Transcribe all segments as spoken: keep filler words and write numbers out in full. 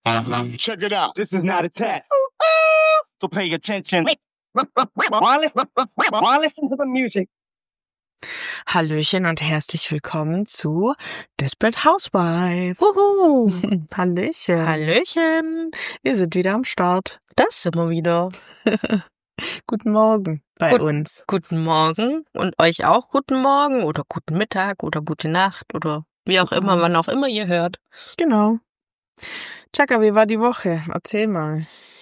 Check it out. This is not a test. So pay attention. Listen to the music. Hallöchen und herzlich willkommen zu Desperate Housewife. Wuhu. Hallöchen. Hallöchen. Wir sind wieder am Start. Das sind wir wieder. Guten Morgen bei Gut, uns. Guten Morgen und euch auch guten Morgen oder guten Mittag oder gute Nacht oder wie auch immer, wann auch immer ihr hört. Genau. Chaka, wie war die Woche? Erzähl mal.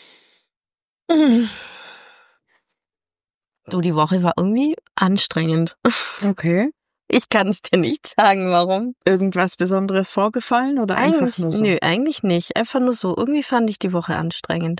Du, die Woche war irgendwie anstrengend. Okay. Ich kann es dir nicht sagen, warum. Irgendwas Besonderes vorgefallen oder einfach Eigentlich, nur so? nö, eigentlich nicht. Einfach nur so. Irgendwie fand ich die Woche anstrengend.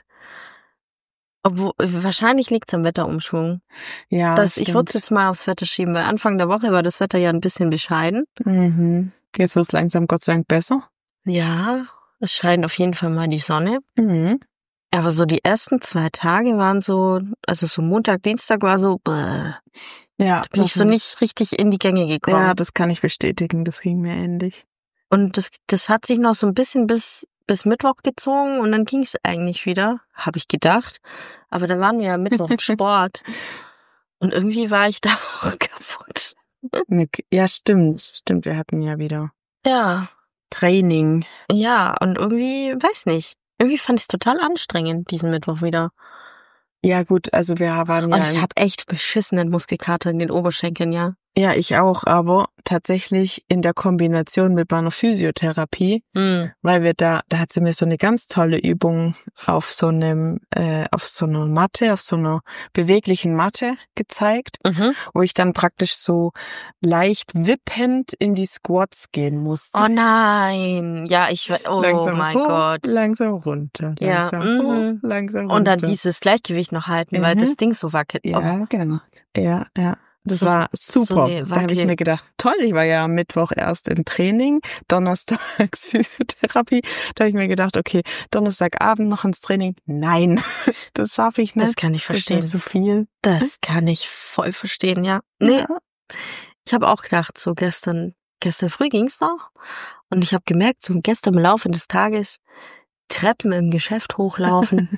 Obwohl, wahrscheinlich liegt's am Wetterumschwung. Ja, das, ich stimmt. würde es jetzt mal aufs Wetter schieben, weil Anfang der Woche war das Wetter ja ein bisschen bescheiden. Mhm. Jetzt wird's langsam Gott sei Dank besser. Ja, es scheint auf jeden Fall mal die Sonne. Mhm. Aber so die ersten zwei Tage waren so, also so Montag, Dienstag war so, bäh, Ja, bin ich so nicht richtig in die Gänge gekommen. Ja, das kann ich bestätigen. Das ging mir ähnlich. Und das, das hat sich noch so ein bisschen bis bis Mittwoch gezogen und dann ging es eigentlich wieder, habe ich gedacht. Aber da waren wir ja Mittwoch im Sport. Und irgendwie war ich da auch kaputt. Ja, stimmt. Stimmt, wir hatten ja wieder Ja, Training. ja, und irgendwie, weiß nicht, irgendwie fand ich es total anstrengend, diesen Mittwoch wieder. Ja gut, also wir waren ja... Und ich habe echt beschissenen Muskelkater in den Oberschenkeln, ja. Ja, ich auch, aber tatsächlich in der Kombination mit meiner Physiotherapie, Mhm. weil wir da, da hat sie mir so eine ganz tolle Übung auf so einem, äh, auf so einer Matte, auf so einer beweglichen Matte gezeigt, Mhm. wo ich dann praktisch so leicht wippend in die Squats gehen musste. Oh nein, ja, ich, oh langsam mein hoch, Gott. langsam runter, Ja, langsam mhm. hoch, langsam runter. Und dann dieses Gleichgewicht noch halten, weil Mhm. das Ding so wackelt. Ja, genau. Ja, ja. Das So- war so super. eine da habe ich Wackel- mir gedacht, toll, ich war ja am Mittwoch erst im Training, Donnerstag Physiotherapie. Da habe ich mir gedacht, okay, Donnerstagabend noch ins Training. Nein, das schaffe ich nicht. Das kann ich Das ist mir verstehen. zu viel. Das kann ich voll verstehen, ja. Nee, Ja. ich habe auch gedacht, so gestern, gestern früh ging's noch. Und ich habe gemerkt, so gestern im Laufe des Tages Treppen im Geschäft hochlaufen.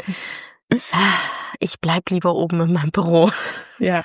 Ich bleib lieber oben in meinem Büro. Ja.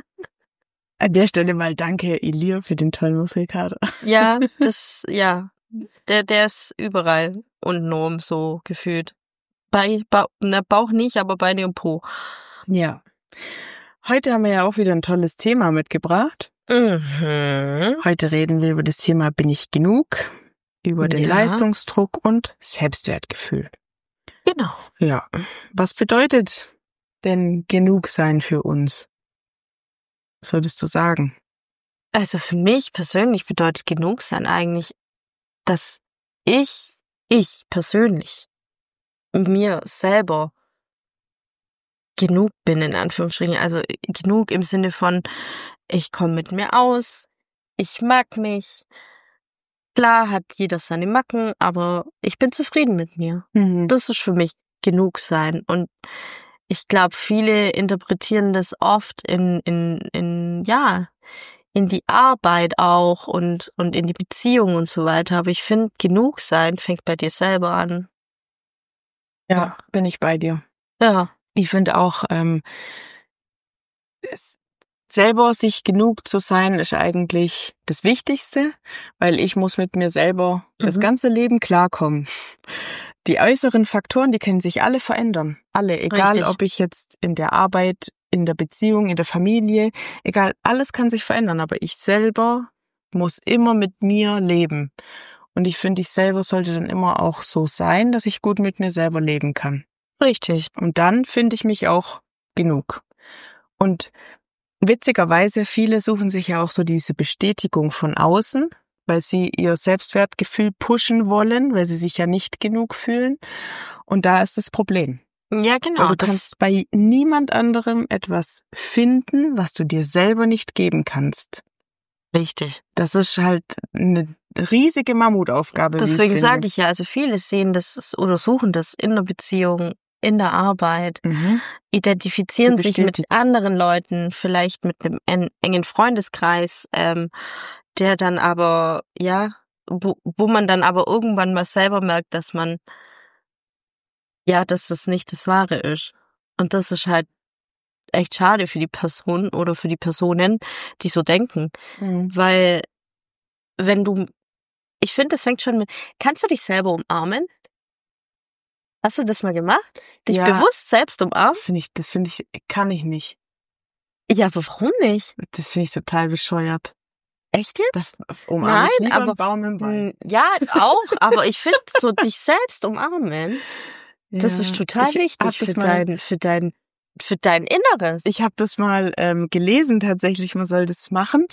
An der Stelle mal danke, Ilir, für den tollen Muskelkater. Ja, das, ja, der, der ist überall untenrum so gefühlt. Bei, ba, na, Bauch nicht, aber Beine und Po. Ja. Heute haben wir ja auch wieder ein tolles Thema mitgebracht. Mhm. Heute reden wir über das Thema Bin ich genug? Über den Ja. Leistungsdruck und Selbstwertgefühl. Genau. Ja. Was bedeutet denn genug sein für uns? Was würdest du sagen? Also für mich persönlich bedeutet genug sein eigentlich, dass ich, ich persönlich mir selber genug bin, in Anführungsstrichen. Also genug im Sinne von, ich komme mit mir aus, ich mag mich. Klar hat jeder seine Macken, aber ich bin zufrieden mit mir. Mhm. Das ist für mich genug sein. Und ich glaube, viele interpretieren das oft in, in, in, ja, in die Arbeit auch und, und in die Beziehung und so weiter. Aber ich finde, genug sein fängt bei dir selber an. Ja, bin ich bei dir. Ja. Ich finde auch, ähm, es, selber sich genug zu sein, ist eigentlich das Wichtigste, weil ich muss mit mir selber das Mhm. ganze Leben klarkommen. Die äußeren Faktoren, die können sich alle verändern. Alle, egal Richtig. ob ich jetzt in der Arbeit, in der Beziehung, in der Familie, egal, alles kann sich verändern, aber ich selber muss immer mit mir leben. Und ich finde, ich selber sollte dann immer auch so sein, dass ich gut mit mir selber leben kann. Richtig. Und dann finde ich mich auch genug. Und witzigerweise, viele suchen sich ja auch so diese Bestätigung von außen, weil sie ihr Selbstwertgefühl pushen wollen, weil sie sich ja nicht genug fühlen. Und da ist das Problem. Ja, genau. Weil du das, kannst bei niemand anderem etwas finden, was du dir selber nicht geben kannst. richtig. Das ist halt eine riesige Mammutaufgabe. Deswegen wie ich sage finde. ich ja, also viele sehen das oder suchen das in der Beziehung, in der Arbeit, Mhm. identifizieren Du sich mit bestätigst- anderen Leuten, vielleicht mit einem en- engen Freundeskreis, ähm, der dann aber, ja, wo, wo man dann aber irgendwann mal selber merkt, dass man ja, dass das nicht das Wahre ist. Und das ist halt echt schade für die Person oder für die Personen, die so denken. Mhm. Weil, wenn du, ich finde, das fängt schon mit, kannst du dich selber umarmen? Hast du das mal gemacht? Dich Ja. bewusst selbst umarmen? Finde ich, das finde ich, kann ich nicht. Ja, aber warum nicht? Das finde ich total bescheuert. Echt jetzt? Das umarme Nein, ich lieber aber- einen Baum im Wald. Hm, Ja, auch, aber ich finde so dich selbst umarmen, das Ja. ist total Ich hab wichtig das für mal- dein, für dein, für dein Inneres. Ich habe das mal ähm, gelesen, tatsächlich, man soll das machen.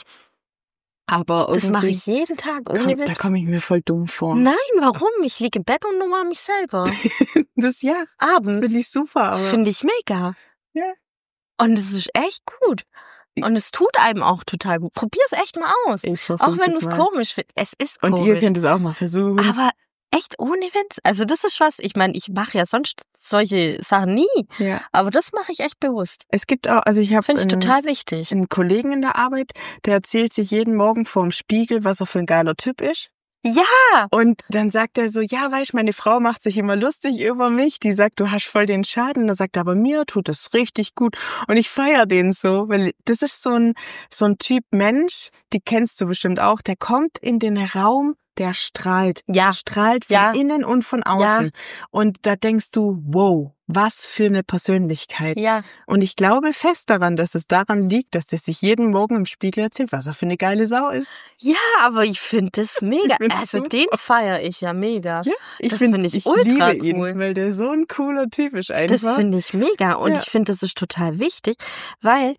Aber Das mache irgendwie ich jeden Tag, ohne komm, Witz. da komme ich mir voll dumm vor. Nein, warum? Ich liege im Bett und umarme mich selber. Das ja, Abends. finde ich super, aber Finde ich mega. Ja. Und es ist echt gut. Und es tut einem auch total gut. Probier's echt mal aus. ich versuch Auch wenn du das es mal. komisch findest. Es ist Und komisch. ihr könnt es auch mal versuchen. Aber echt ohne Witz. Also das ist was, ich meine, ich mache ja sonst solche Sachen nie. ja. Aber das mache ich echt bewusst. Es gibt auch, also ich habe Finde ich einen, total wichtig. einen Kollegen in der Arbeit, der erzählt sich jeden Morgen vorm Spiegel, was er für ein geiler Typ ist. Ja! Und dann sagt er so, ja, weißt, meine Frau macht sich immer lustig über mich. Die sagt, du hast voll den Schaden. Da sagt er, aber mir tut es richtig gut. Und ich feiere den so, weil das ist so ein, so ein Typ Mensch, die kennst du bestimmt auch, der kommt in den Raum, der strahlt. Ja. Strahlt von Ja. innen und von außen. Ja. Und da denkst du, wow, was für eine Persönlichkeit. Ja. Und ich glaube fest daran, dass es daran liegt, dass er sich jeden Morgen im Spiegel erzählt, was er für eine geile Sau ist. Ja, aber ich finde das mega. Ich find's Also super. den feiere ich ja mega. Ja, ich Das finde find ich ich ultra liebe ihn, cool. weil der so ein cooler Typ ist einfach. Das finde ich mega. Und Ja. ich finde, das ist total wichtig, weil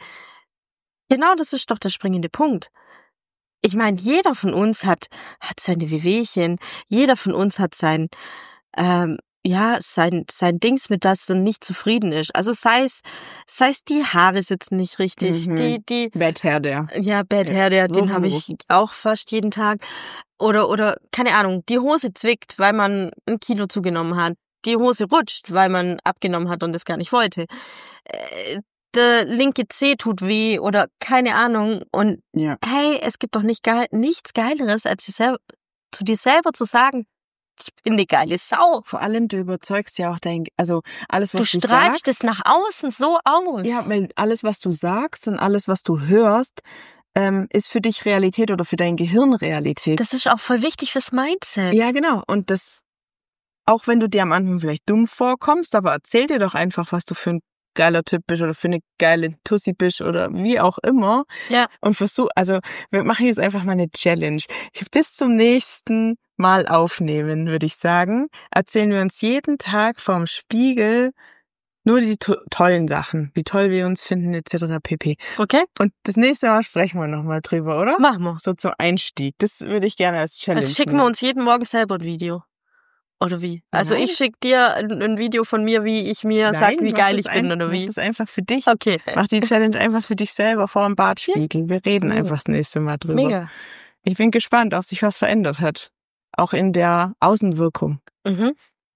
genau das ist doch der springende Punkt. Ich meine, jeder von uns hat, hat seine Wehwehchen, jeder von uns hat sein, ähm, ja, sein, sein Dings, mit das dann nicht zufrieden ist. Also sei es, sei es die Haare sitzen nicht richtig, Mhm. die, die, Bettherr, der. ja, Bad Hair, der, den Wuff, habe ich auch fast jeden Tag. Oder, oder, keine Ahnung, die Hose zwickt, weil man ein Kilo zugenommen hat. Die Hose rutscht, weil man abgenommen hat und es gar nicht wollte. Äh, der linke Zeh tut weh oder keine Ahnung. Und Ja. hey, es gibt doch nicht geil, nichts Geileres, als dir selber, zu dir selber zu sagen, ich bin eine geile Sau. Vor allem, du überzeugst ja auch dein, also alles, was Du du, strahlst sagst. es nach außen so aus. Ja, weil alles, was du sagst und alles, was du hörst, ähm, ist für dich Realität oder für dein Gehirn Realität. Das ist auch voll wichtig fürs Mindset. Ja, genau. Und das, auch wenn du dir am Anfang vielleicht dumm vorkommst, aber erzähl dir doch einfach, was du für ein geiler Typ bist oder für eine geile Tussi bist oder wie auch immer. Ja. Und versuch, also wir machen jetzt einfach mal eine Challenge. Ich bis zum nächsten Mal aufnehmen, würde ich sagen, erzählen wir uns jeden Tag vorm Spiegel nur die to- tollen Sachen, wie toll wir uns finden, et cetera pp. Okay? Und das nächste Mal sprechen wir nochmal drüber, oder? Machen wir. So zum Einstieg. Das würde ich gerne als Challenge Dann schicken wir nehmen. uns jeden Morgen selber ein Video. Oder wie? Also Nein. ich schicke dir ein, ein Video von mir, wie ich mir Nein, sag, wie mach geil das ich bin, ein- oder wie? Mach das einfach für dich. Okay. Mach die Challenge einfach für dich selber vor dem Bartspiegel. Wir reden Mega. einfach das nächste Mal drüber. Mega. Ich bin gespannt, ob sich was verändert hat. Auch in der Außenwirkung. Mhm.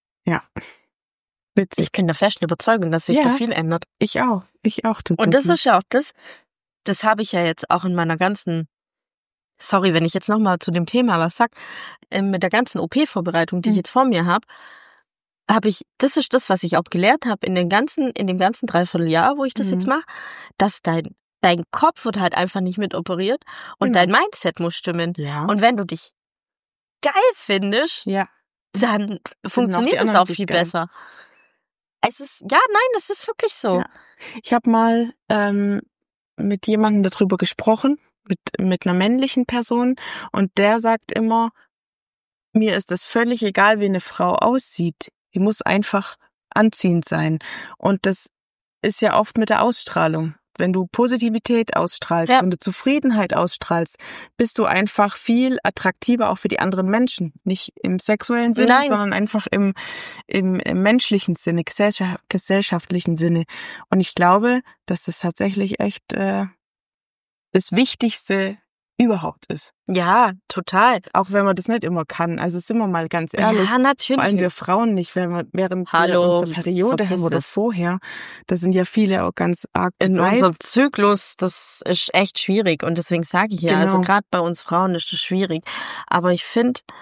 Witzig. Ich bin der festen Überzeugung, dass sich Ja. da viel ändert. Ich auch. Ich auch. Und das ist ja auch das, das habe ich ja jetzt auch in meiner ganzen, sorry, wenn ich jetzt nochmal zu dem Thema was sag, ähm, mit der ganzen O P-Vorbereitung, die ich Mhm. jetzt vor mir habe, habe ich, das ist das, was ich auch gelernt habe in den ganzen, in dem ganzen Dreivierteljahr, wo ich das Mhm. jetzt mache, dass dein, dein Kopf wird halt einfach nicht mit operiert und Genau. dein Mindset muss stimmen. Ja. Und wenn du dich geil findest, ja. dann funktioniert es anderen auch dich viel geil. besser. Es ist, ja, nein, das ist wirklich so. Ja. Ich habe mal ähm, mit jemandem darüber gesprochen, mit, mit einer männlichen Person, und der sagt immer, mir ist es völlig egal, wie eine Frau aussieht. Die muss einfach anziehend sein. Und das ist ja oft mit der Ausstrahlung. Wenn du Positivität ausstrahlst, Ja. wenn du Zufriedenheit ausstrahlst, bist du einfach viel attraktiver auch für die anderen Menschen. Nicht im sexuellen Sinne, Nein. sondern einfach im, im, im menschlichen Sinne, gesellschaft, gesellschaftlichen Sinne. Und ich glaube, dass das tatsächlich echt äh, das Wichtigste überhaupt ist. Ja, total. Auch wenn man das nicht immer kann. Also sind wir mal ganz ehrlich. Ja, natürlich. Vor allem wir Frauen nicht, wenn wir während wir Hallo, unsere Periode vergiss haben oder es. vorher. Da sind ja viele auch ganz arg In gereizt. unserem Zyklus, das ist echt schwierig und deswegen sage ich ja, Genau. also gerade bei uns Frauen ist das schwierig. Aber ich finde,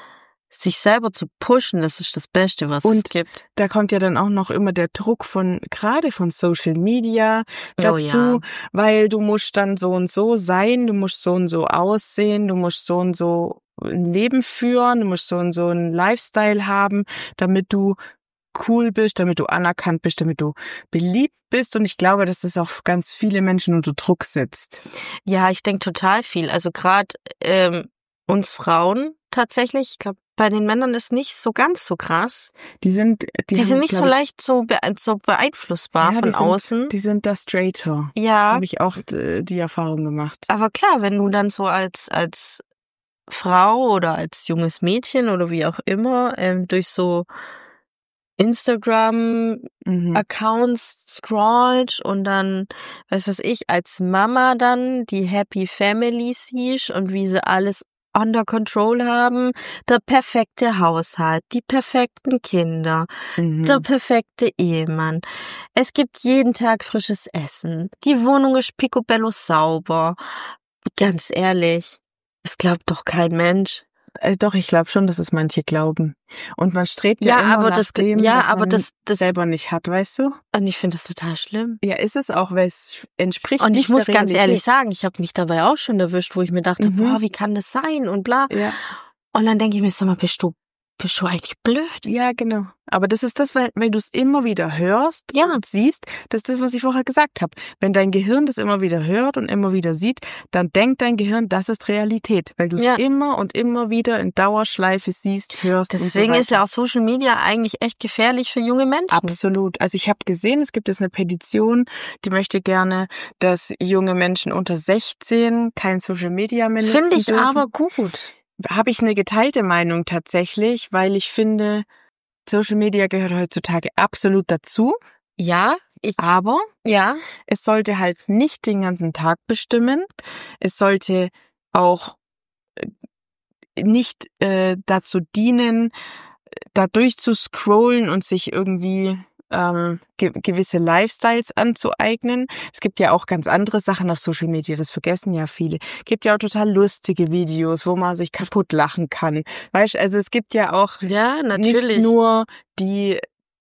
sich selber zu pushen, das ist das Beste, was Und es gibt. Da kommt ja dann auch noch immer der Druck von, gerade von Social Media dazu, Oh ja. weil du musst dann so und so sein, du musst so und so aussehen, du musst so und so ein Leben führen, du musst so und so einen Lifestyle haben, damit du cool bist, damit du anerkannt bist, damit du beliebt bist. Und ich glaube, dass das auch ganz viele Menschen unter Druck setzt. Ja, ich denke total viel. Also gerade ähm, uns Frauen tatsächlich, ich glaube, bei den Männern ist nicht so ganz so krass. Die sind, die, Die haben, sind nicht glaub so ich, leicht so, be so beeinflussbar ja, von die sind, außen. Die sind da straighter. Ja, Habe ich auch äh, die Erfahrung gemacht. aber klar, wenn du dann so als als Frau oder als junges Mädchen oder wie auch immer ähm, durch so Instagram-Accounts Mhm. scrollt und dann, weiß was ich, als Mama dann die Happy Family siehst und wie sie alles under control haben, der perfekte Haushalt, die perfekten Kinder, Mhm. der perfekte Ehemann. Es gibt jeden Tag frisches Essen. Die Wohnung ist picobello sauber. Ganz ehrlich, das glaubt doch kein Mensch. Äh, doch, ich glaube schon, dass es manche glauben. Und man strebt ja, Ja, immer aber nach das, dem, ja, was aber man das, das, selber nicht hat, weißt du? und ich finde das total schlimm. Ja, ist es auch, weil es entspricht Und nicht ich muss der ganz Realität. ehrlich sagen, ich habe mich dabei auch schon erwischt, wo ich mir dachte, Mhm. boah, wie kann das sein und bla. Ja. Und dann denke ich mir, sag mal, bist du, bist du eigentlich blöd? Ja, genau. Aber das ist das, weil, weil du es immer wieder hörst Ja. und siehst. Das ist das, was ich vorher gesagt habe. Wenn dein Gehirn das immer wieder hört und immer wieder sieht, dann denkt dein Gehirn, das ist Realität. Weil du es Ja. immer und immer wieder in Dauerschleife siehst, hörst Deswegen und so ist ja weiter. auch Social Media eigentlich echt gefährlich für junge Menschen. Absolut. Also ich habe gesehen, es gibt jetzt eine Petition, die möchte gerne, dass junge Menschen unter sechzehn kein Social Media mehr nutzen Finde ich dürfen. aber gut. Habe ich eine geteilte Meinung tatsächlich, weil ich finde, Social Media gehört heutzutage absolut dazu, Ja, ich, aber ja, es sollte halt nicht den ganzen Tag bestimmen. Es sollte auch äh, nicht äh, dazu dienen, da durchzuscrollen und sich irgendwie ähm, ge- gewisse Lifestyles anzueignen. Es gibt ja auch ganz andere Sachen auf Social Media, das vergessen ja viele. Es gibt ja auch total lustige Videos, wo man sich kaputt lachen kann. Weißt, also es gibt ja auch ja, natürlich. nicht nur die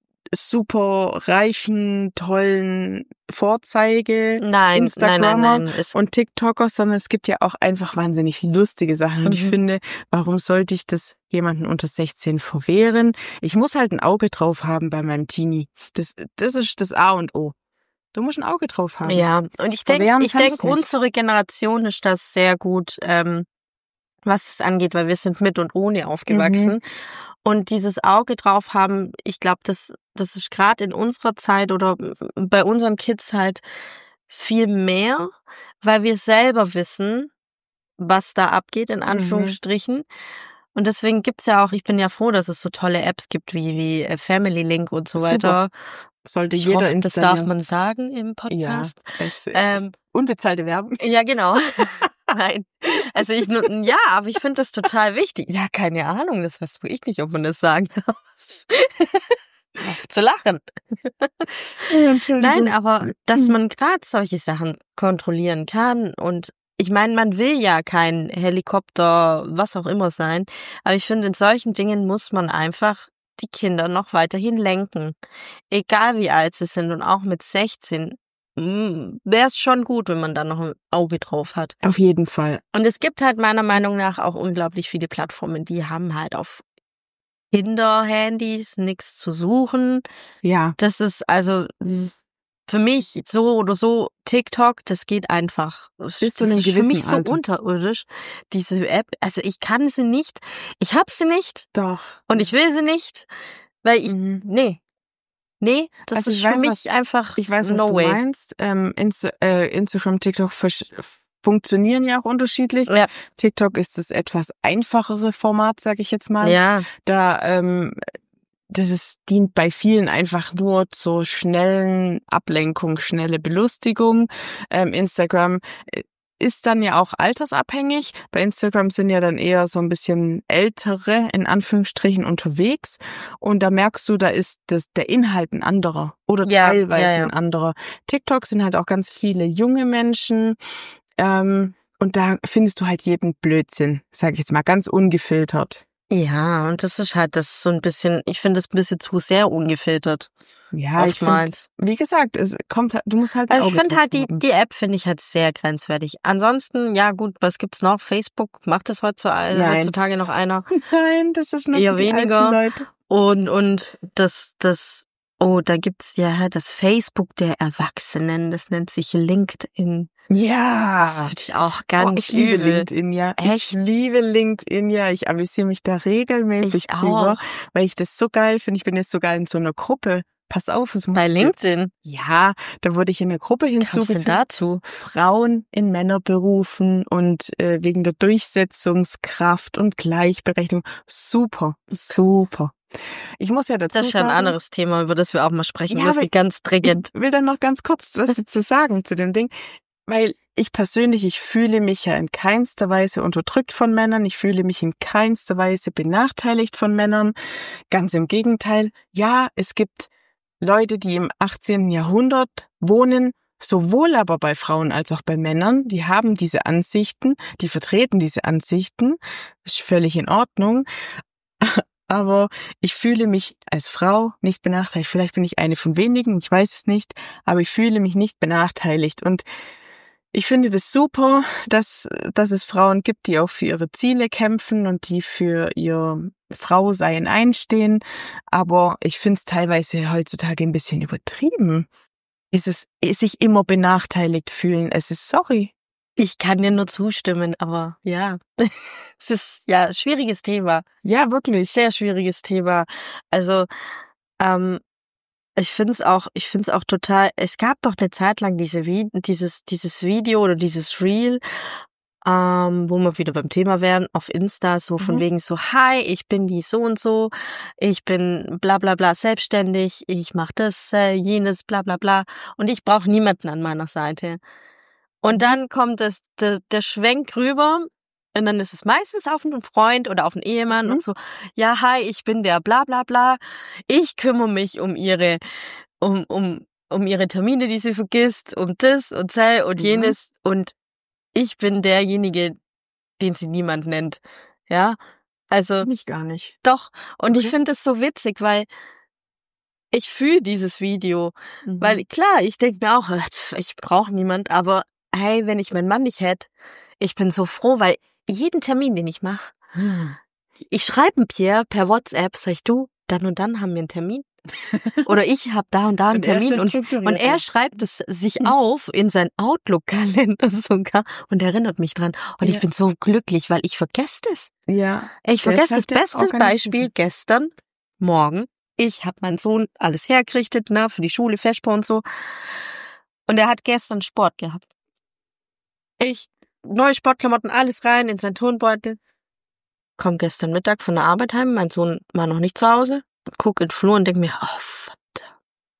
super reichen, tollen Vorzeige Nein, nein, nein, Instagrammer nein. Es, und TikToker, sondern es gibt ja auch einfach wahnsinnig lustige Sachen. Und ich Mhm. finde, warum sollte ich das jemanden unter sechzehn verwehren? Ich muss halt ein Auge drauf haben bei meinem Teenie. Das, das ist das A und O. Du musst ein Auge drauf haben. ja, und ich denke, Verwehren ich kannst denke, nicht. unsere Generation ist das sehr gut, ähm, was es angeht, weil wir sind mit und ohne aufgewachsen. Mhm. Und dieses Auge drauf haben, ich glaube, das, das ist gerade in unserer Zeit oder bei unseren Kids halt viel mehr, weil wir selber wissen, was da abgeht, in Anführungsstrichen. Und deswegen gibt's ja auch, ich bin ja froh, dass es so tolle Apps gibt wie, wie äh, Family Link und so Super. weiter. Sollte Ich jeder hoffe, das installieren. darf man sagen im Ja, Podcast. es ist Ähm, unbezahlte Werbung. Ja, genau. Nein. Also ich nur, ja, aber ich finde das total wichtig. Ja, keine Ahnung, das weiß ich nicht, ob man das sagen darf. Auf zu lachen. Nein, aber dass man gerade solche Sachen kontrollieren kann und ich meine, man will ja kein Helikopter, was auch immer sein, aber ich finde, in solchen Dingen muss man einfach die Kinder noch weiterhin lenken. Egal wie alt sie sind und auch mit sechzehn wäre es schon gut, wenn man da noch ein Auge drauf hat. Auf jeden Fall. Und es gibt halt meiner Meinung nach auch unglaublich viele Plattformen, die haben halt auf Kinderhandys nichts zu suchen. Ja. Das ist also für mich so oder so TikTok, das geht einfach. Das Bis zu einem ist für gewissen mich so Alter. unterirdisch, diese App. Also ich kann sie nicht, ich hab sie nicht Doch. und ich will sie nicht, weil ich, Mhm. nee. Nee, das Also ist ich für weiß, mich was- einfach Ich weiß, was no du way. meinst. Ähm, Insta äh, Instagram, TikTok versch- funktionieren ja auch unterschiedlich. Ja. TikTok ist das etwas einfachere Format, sage ich jetzt mal. Ja, Da ähm, das ist, dient bei vielen einfach nur zur schnellen Ablenkung, schnelle Belustigung. Ähm, Instagram äh, ist dann ja auch altersabhängig. Bei Instagram sind ja dann eher so ein bisschen ältere, in Anführungsstrichen, unterwegs. Und da merkst du, da ist das, der Inhalt ein anderer oder Ja, teilweise ja, ja. ein anderer. TikTok sind halt auch ganz viele junge Menschen. Ähm, und da findest du halt jeden Blödsinn, sage ich jetzt mal, ganz ungefiltert. Ja, und das ist halt das so ein bisschen, ich finde das ein bisschen zu sehr ungefiltert. Ja, ich finde, Oftmals. wie gesagt, es kommt, halt- du musst halt ein Also ich Auge finde drauf halt, die, haben. die App finde ich halt sehr grenzwertig. Ansonsten, ja gut, was gibt's noch? Facebook, macht das heutzutage, Nein. heutzutage noch einer? Nein, das ist nur Eher für die weniger. alten Leute. Und, und das, das, oh, da gibt's ja das Facebook der Erwachsenen, das nennt sich LinkedIn. Das Ja. finde ich auch Oh, ganz ich liebe übel. LinkedIn, ja. Ich Echt? liebe LinkedIn, ja. Ich amüsiere mich da regelmäßig Ich drüber, auch. weil ich das so geil finde. Ich bin jetzt sogar in so einer Gruppe. Pass auf, es muss Bei ich dir- LinkedIn. Ja, da wurde ich in eine Gruppe Wie kam's denn hinzugefügt. dazu? Frauen in Männerberufen und äh, wegen der Durchsetzungskraft und Gleichberechtigung. Super, super. Ich muss ja dazu Das ist ja ein sagen, anderes Thema, über das wir auch mal sprechen Ja, müssen, aber ganz dringend. ich will dann noch ganz kurz was dazu sagen zu dem Ding, weil ich persönlich, ich fühle mich ja in keinster Weise unterdrückt von Männern, ich fühle mich in keinster Weise benachteiligt von Männern. Ganz im Gegenteil, ja, es gibt Leute, die im achtzehnten Jahrhundert wohnen, sowohl aber bei Frauen als auch bei Männern, die haben diese Ansichten, die vertreten diese Ansichten, ist völlig in Ordnung. Aber ich fühle mich als Frau nicht benachteiligt. Vielleicht bin ich eine von wenigen, ich weiß es nicht, aber ich fühle mich nicht benachteiligt. Und ich finde das super, dass, dass es Frauen gibt, die auch für ihre Ziele kämpfen und die für ihr Frausein einstehen. Aber ich finde es teilweise heutzutage ein bisschen übertrieben. Dieses sich immer benachteiligt fühlen. Es ist sorry. Ich kann dir nur zustimmen, aber ja, es ist ja ein schwieriges Thema, Ja, wirklich. sehr schwieriges Thema. Also ähm, ich finde es auch, ich finde es auch total. Es gab doch eine Zeit lang diese Vi- dieses dieses Video oder dieses Reel, ähm, wo wir wieder beim Thema wären, auf Insta, so von Mhm. wegen so, hi, ich bin die so und so, ich bin bla bla bla selbstständig, ich mache das, äh, jenes, bla bla bla und ich brauche niemanden an meiner Seite. Und dann kommt das, der, der Schwenk rüber und dann ist es meistens auf einen Freund oder auf einen Ehemann Mhm. und so, ja, hi, ich bin der bla bla bla, ich kümmere mich um ihre, um, um, um ihre Termine, die sie vergisst, um das und das und Mhm. jenes und ich bin derjenige, den sie niemand nennt. Ja, also Bin ich gar nicht. doch. Und ich Okay. finde es so witzig, weil ich fühle dieses Video. Mhm. Weil klar, ich denke mir auch, äh, pf, ich brauche niemand, aber hey, wenn ich meinen Mann nicht hätte, ich bin so froh, weil jeden Termin, den ich mache, Hm. ich schreibe dem Pierre per WhatsApp, sag ich, du, dann und dann haben wir einen Termin. Oder ich habe da und da einen Und er ist Termin ja und, strukturiert, und er ja. schreibt es sich Mhm. auf in sein Outlook-Kalender sogar und erinnert mich dran. Und ich Ja. bin so glücklich, weil ich vergesse das. Ja. Ich Der vergesse das schreibt ja beste organisiert. Beispiel gestern Morgen. Ich habe meinen Sohn alles hergerichtet, ne, für die Schule, Vesper und so. Und er hat gestern Sport gehabt. Ich, neue Sportklamotten, alles rein in seinen Turnbeutel. Komm gestern Mittag von der Arbeit heim, mein Sohn war noch nicht zu Hause. Guck in den Flur und denk mir, oh, verdammt.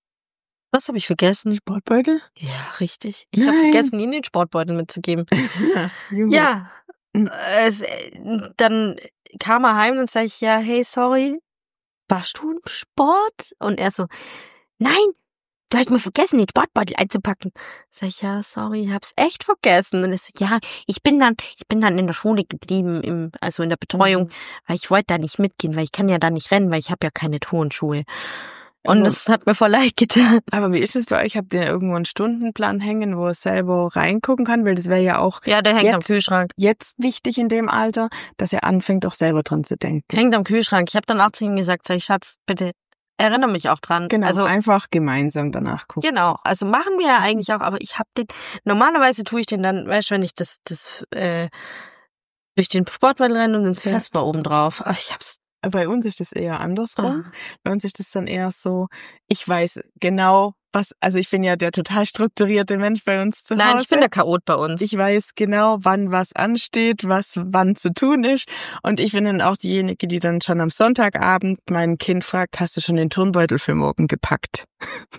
Was habe ich vergessen? Sportbeutel? Ja, richtig. Ich habe Nein. vergessen, ihn den Sportbeutel mitzugeben. Junge. Ja, Mhm. es, dann kam er heim und sag ich, ja, hey, sorry, warst du im Sport? Und er so, nein, du hast mir vergessen, den Sportbeutel einzupacken. Sag ich, ja, sorry, ich hab's echt vergessen. Und er so, ja, ich bin dann, ich bin dann in der Schule geblieben, im, also in der Betreuung, Mhm. weil ich wollte da nicht mitgehen, weil ich kann ja da nicht rennen, weil ich habe ja keine Turnschuhe. Und Aber- das hat mir voll leid getan. Aber wie ist es bei euch? Habt ihr irgendwo einen Stundenplan hängen, wo er selber reingucken kann? Weil das wäre ja auch Ja, der hängt am Jetzt- Kühlschrank. jetzt wichtig in dem Alter, dass er anfängt, auch selber dran zu denken. Hängt am Kühlschrank. Ich habe dann auch zu ihm gesagt, sag ich, Schatz, bitte erinnere mich auch dran. Genau, Also einfach gemeinsam danach gucken. genau, also machen wir ja eigentlich auch, aber ich hab den, normalerweise tue ich den dann, weißt du, wenn ich das, das, äh, durch den Sportbeutel renne und ins Ja. Vesper oben drauf. Ach, ich hab's. Bei uns ist das eher andersrum. Ah. Bei uns ist das dann eher so, ich weiß genau, was, also ich bin ja der total strukturierte Mensch bei uns zu Nein, Hause. ich bin der Chaot bei uns. Ich weiß genau, wann was ansteht, was wann zu tun ist. Und ich bin dann auch diejenige, die dann schon am Sonntagabend mein Kind fragt, hast du schon den Turnbeutel für morgen gepackt?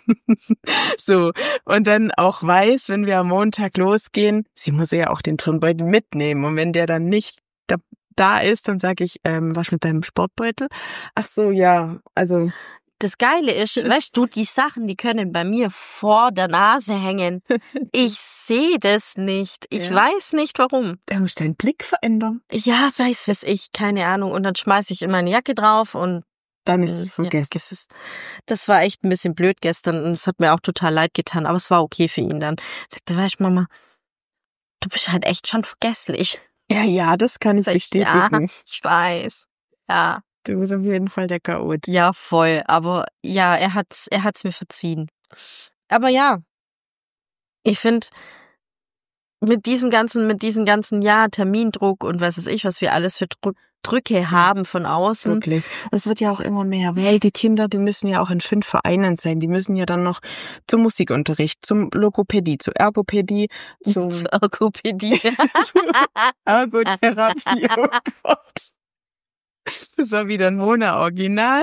So. Und dann auch weiß, wenn wir am Montag losgehen, sie muss ja auch den Turnbeutel mitnehmen. Und wenn der dann nicht da, da ist, dann sage ich, ähm, was mit deinem Sportbeutel? Ach so, ja, also das Geile ist, weißt du, die Sachen, die können bei mir vor der Nase hängen. Ich sehe das nicht. Ich Ja. weiß nicht, warum. Da musst du deinen Blick verändern. Ja, weiß was ich, keine Ahnung. Und dann schmeiß ich in meine Jacke drauf und Dann ist es ja, vergessen. das ist- das war echt ein bisschen blöd gestern und es hat mir auch total leid getan, aber es war okay für ihn dann. Er sagte, weißt du, Mama, du bist halt echt schon vergesslich. Ja, ja, das kann ich Sag ich, ja, bestätigen. ich weiß. Ja. Du bist auf jeden Fall der Chaot. Ja, voll. Aber ja, er hat's, er hat's mir verziehen. Aber ja, ich finde, mit diesem ganzen, mit diesem ganzen ja, Termindruck und was weiß ich, was wir alles für Drück, Drücke haben von außen. Wirklich. Und es wird ja auch immer mehr, weil die Kinder, die müssen ja auch in fünf Vereinen sein. Die müssen ja dann noch zum Musikunterricht, zum Logopädie, zur Ergopädie, zum Zur Orthopädie. Ergotherapie. Oh Gott. Das war wieder ein Mona-Original.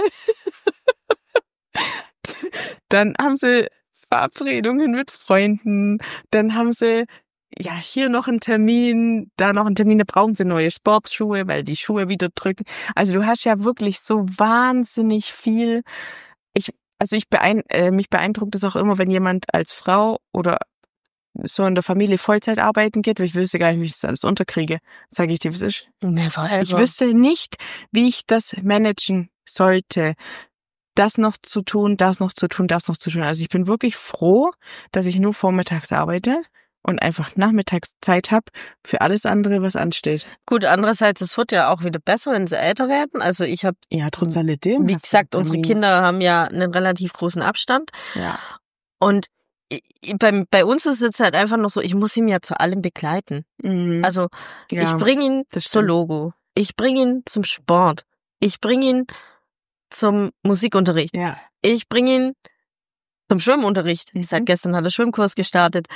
Dann haben sie Verabredungen mit Freunden. Dann haben sie ja hier noch einen Termin, da noch einen Termin. Da brauchen sie neue Sportschuhe, weil die Schuhe wieder drücken. Also du hast ja wirklich so wahnsinnig viel. Ich, also ich beein, äh, mich beeindruckt es auch immer, wenn jemand als Frau oder so in der Familie Vollzeit arbeiten geht, weil ich wüsste gar nicht, wie ich das alles unterkriege. Sage ich dir, wie es ist. Never ever. Ich wüsste nicht, wie ich das managen sollte. Das noch zu tun, das noch zu tun, das noch zu tun. Also ich bin wirklich froh, dass ich nur vormittags arbeite und einfach nachmittags Zeit habe für alles andere, was ansteht. Gut, andererseits, es wird ja auch wieder besser, wenn sie älter werden. Also ich habe, Ja, trotz alledem. wie hast du gesagt, einen unsere Termin. Kinder haben ja einen relativ großen Abstand. Ja. Und i- i- bei, bei uns ist es jetzt halt einfach noch so, ich muss ihn ja zu allem begleiten. Mhm. Also ja. ich bringe ihn das zur stimmt. Logo. Ich bringe ihn zum Sport. Ich bringe ihn zum Musikunterricht. Ja. Ich bringe ihn zum Schwimmunterricht. Mhm. Seit gestern hat er Schwimmkurs gestartet.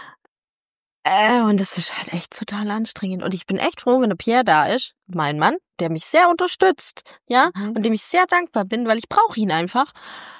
Äh, und das ist halt echt total anstrengend. Und ich bin echt froh, wenn der Pierre da ist, mein Mann, der mich sehr unterstützt, ja, Mhm. und dem ich sehr dankbar bin, weil ich brauche ihn einfach.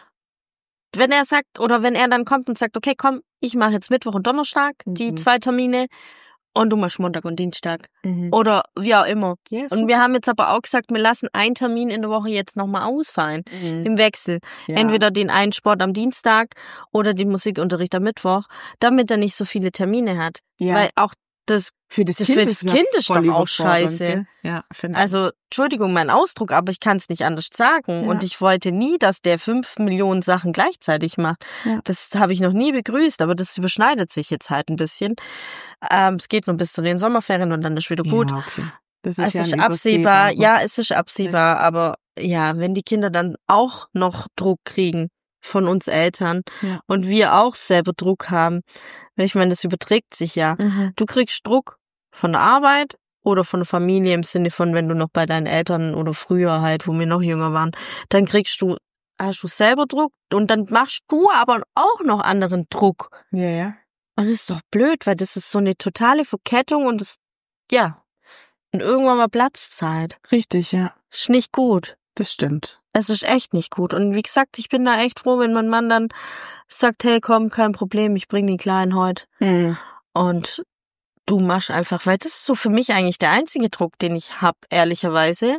Wenn er sagt, oder wenn er dann kommt und sagt, okay, komm, ich mache jetzt Mittwoch und Donnerstag die Mhm. zwei Termine und du machst Montag und Dienstag. Mhm. Oder wie auch immer. Ja, Und wir haben jetzt aber auch gesagt, wir lassen einen Termin in der Woche jetzt nochmal ausfallen. Mhm. Im Wechsel. Ja. Entweder den einen Sport am Dienstag oder den Musikunterricht am Mittwoch, damit er nicht so viele Termine hat. ja. Weil auch das, für das für Kind das ist, ja Kind ist voll doch auch überfordernd, scheiße. gell? Ja, finde ich. also, Entschuldigung, mein Ausdruck, aber ich kann es nicht anders sagen. Ja. Und ich wollte nie, dass der fünf Millionen Sachen gleichzeitig macht. Ja. Das habe ich noch nie begrüßt, aber das überschneidet sich jetzt halt ein bisschen. Ähm, es geht nur bis zu den Sommerferien und dann ist wieder gut. Ja, okay. Das Es ja ist ein absehbar, übersehbarer- ja, es ist absehbar, aber ja, wenn die Kinder dann auch noch Druck kriegen von uns Eltern Ja. und wir auch selber Druck haben, ich meine, das überträgt sich ja. Mhm. Du kriegst Druck von der Arbeit oder von der Familie im Sinne von, wenn du noch bei deinen Eltern oder früher halt, wo wir noch jünger waren, dann kriegst du, hast du selber Druck und dann machst du aber auch noch anderen Druck. Ja, ja. Und das ist doch blöd, weil das ist so eine totale Verkettung und das, ja, und irgendwann mal Platzzeit. Richtig, ja. Ist nicht gut. Das stimmt. Es ist echt nicht gut. Und wie gesagt, ich bin da echt froh, wenn mein Mann dann sagt, hey, komm, kein Problem, ich bring den Kleinen heute. Mhm. Und du machst einfach, weil das ist so für mich eigentlich der einzige Druck, den ich hab, ehrlicherweise.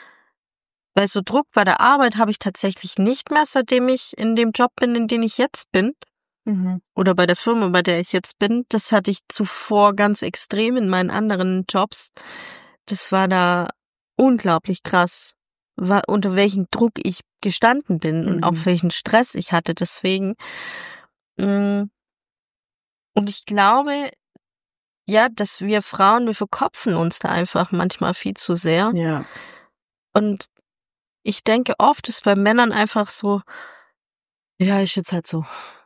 Weil so Druck bei der Arbeit habe ich tatsächlich nicht mehr, seitdem ich in dem Job bin, in dem ich jetzt bin. Mhm. Oder bei der Firma, bei der ich jetzt bin. Das hatte ich zuvor ganz extrem in meinen anderen Jobs. Das war da unglaublich krass, wa- unter welchem Druck ich gestanden bin und Mhm. auch welchen Stress ich hatte deswegen. Mm. Und ich glaube, ja, dass wir Frauen, wir verkopfen uns da einfach manchmal viel zu sehr. Ja. Und ich denke, oft ist bei Männern einfach so, ja, ist jetzt halt so.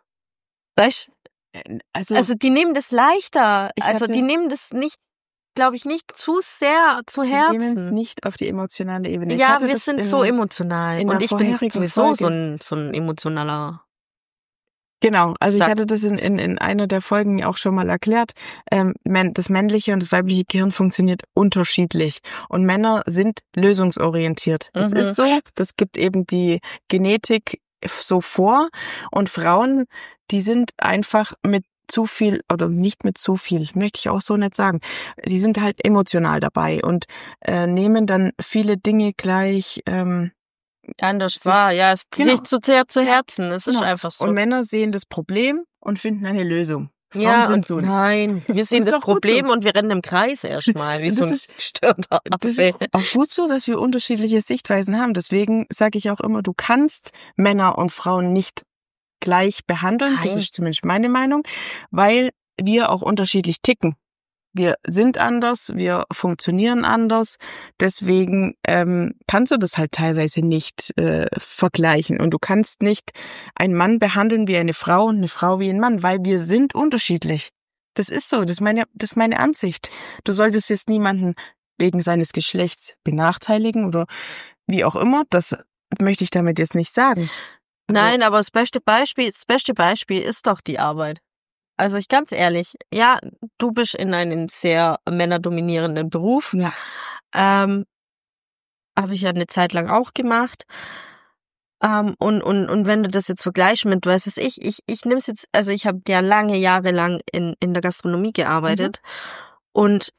Weißt Äh, Also, Also die nehmen das leichter. Ich Also hatte- die nehmen das nicht, glaube ich, nicht zu sehr zu wir nehmen es Herzen. nicht auf die emotionale Ebene. Ich Ja, hatte wir das sind in, so emotional. in Und einer ich bin vorherigen sowieso so Folge. ein, so ein emotionaler. Genau, also Sag- ich hatte das in, in, in einer der Folgen auch schon mal erklärt. Ähm, män- das männliche und das weibliche Gehirn funktioniert unterschiedlich. Und Männer sind lösungsorientiert. Das Mhm. ist so. Das gibt eben die Genetik so vor. Und Frauen, die sind einfach mit zu viel, oder nicht mit zu viel, möchte ich auch so nicht sagen. Die sind halt emotional dabei und äh, nehmen dann viele Dinge gleich, ähm, anders sich- war. Ja, es Genau. sich zu sehr zu Herzen. Es ist Genau. einfach so. Und Männer sehen das Problem und finden eine Lösung. Frauen ja, sind und so. nein, wir sehen ist das doch gut Problem so. und wir rennen im Kreis erstmal, wie Das so ein ist- gestörter Das Affe. ist auch gut so, dass wir unterschiedliche Sichtweisen haben. Deswegen sage ich auch immer, du kannst Männer und Frauen nicht gleich behandeln. Das Nein. ist zumindest meine Meinung, weil wir auch unterschiedlich ticken. Wir sind anders, wir funktionieren anders. Deswegen ähm, kannst du das halt teilweise nicht äh, vergleichen. Und du kannst nicht einen Mann behandeln wie eine Frau und eine Frau wie ein Mann, weil wir sind unterschiedlich. Das ist so, das ist meine, das ist meine Ansicht. Du solltest jetzt niemanden wegen seines Geschlechts benachteiligen oder wie auch immer. Das möchte ich damit jetzt nicht sagen. Nein, aber das beste Beispiel, das beste Beispiel ist doch die Arbeit. Also ich ganz ehrlich, ja, du bist in einem sehr männerdominierenden Beruf. Ja. Ähm, habe ich ja eine Zeit lang auch gemacht. Ähm, und, und, und wenn du das jetzt vergleichst mit, weißt du, ich, ich, ich nehme es jetzt, also ich habe ja lange Jahre lang in, in der Gastronomie gearbeitet. Und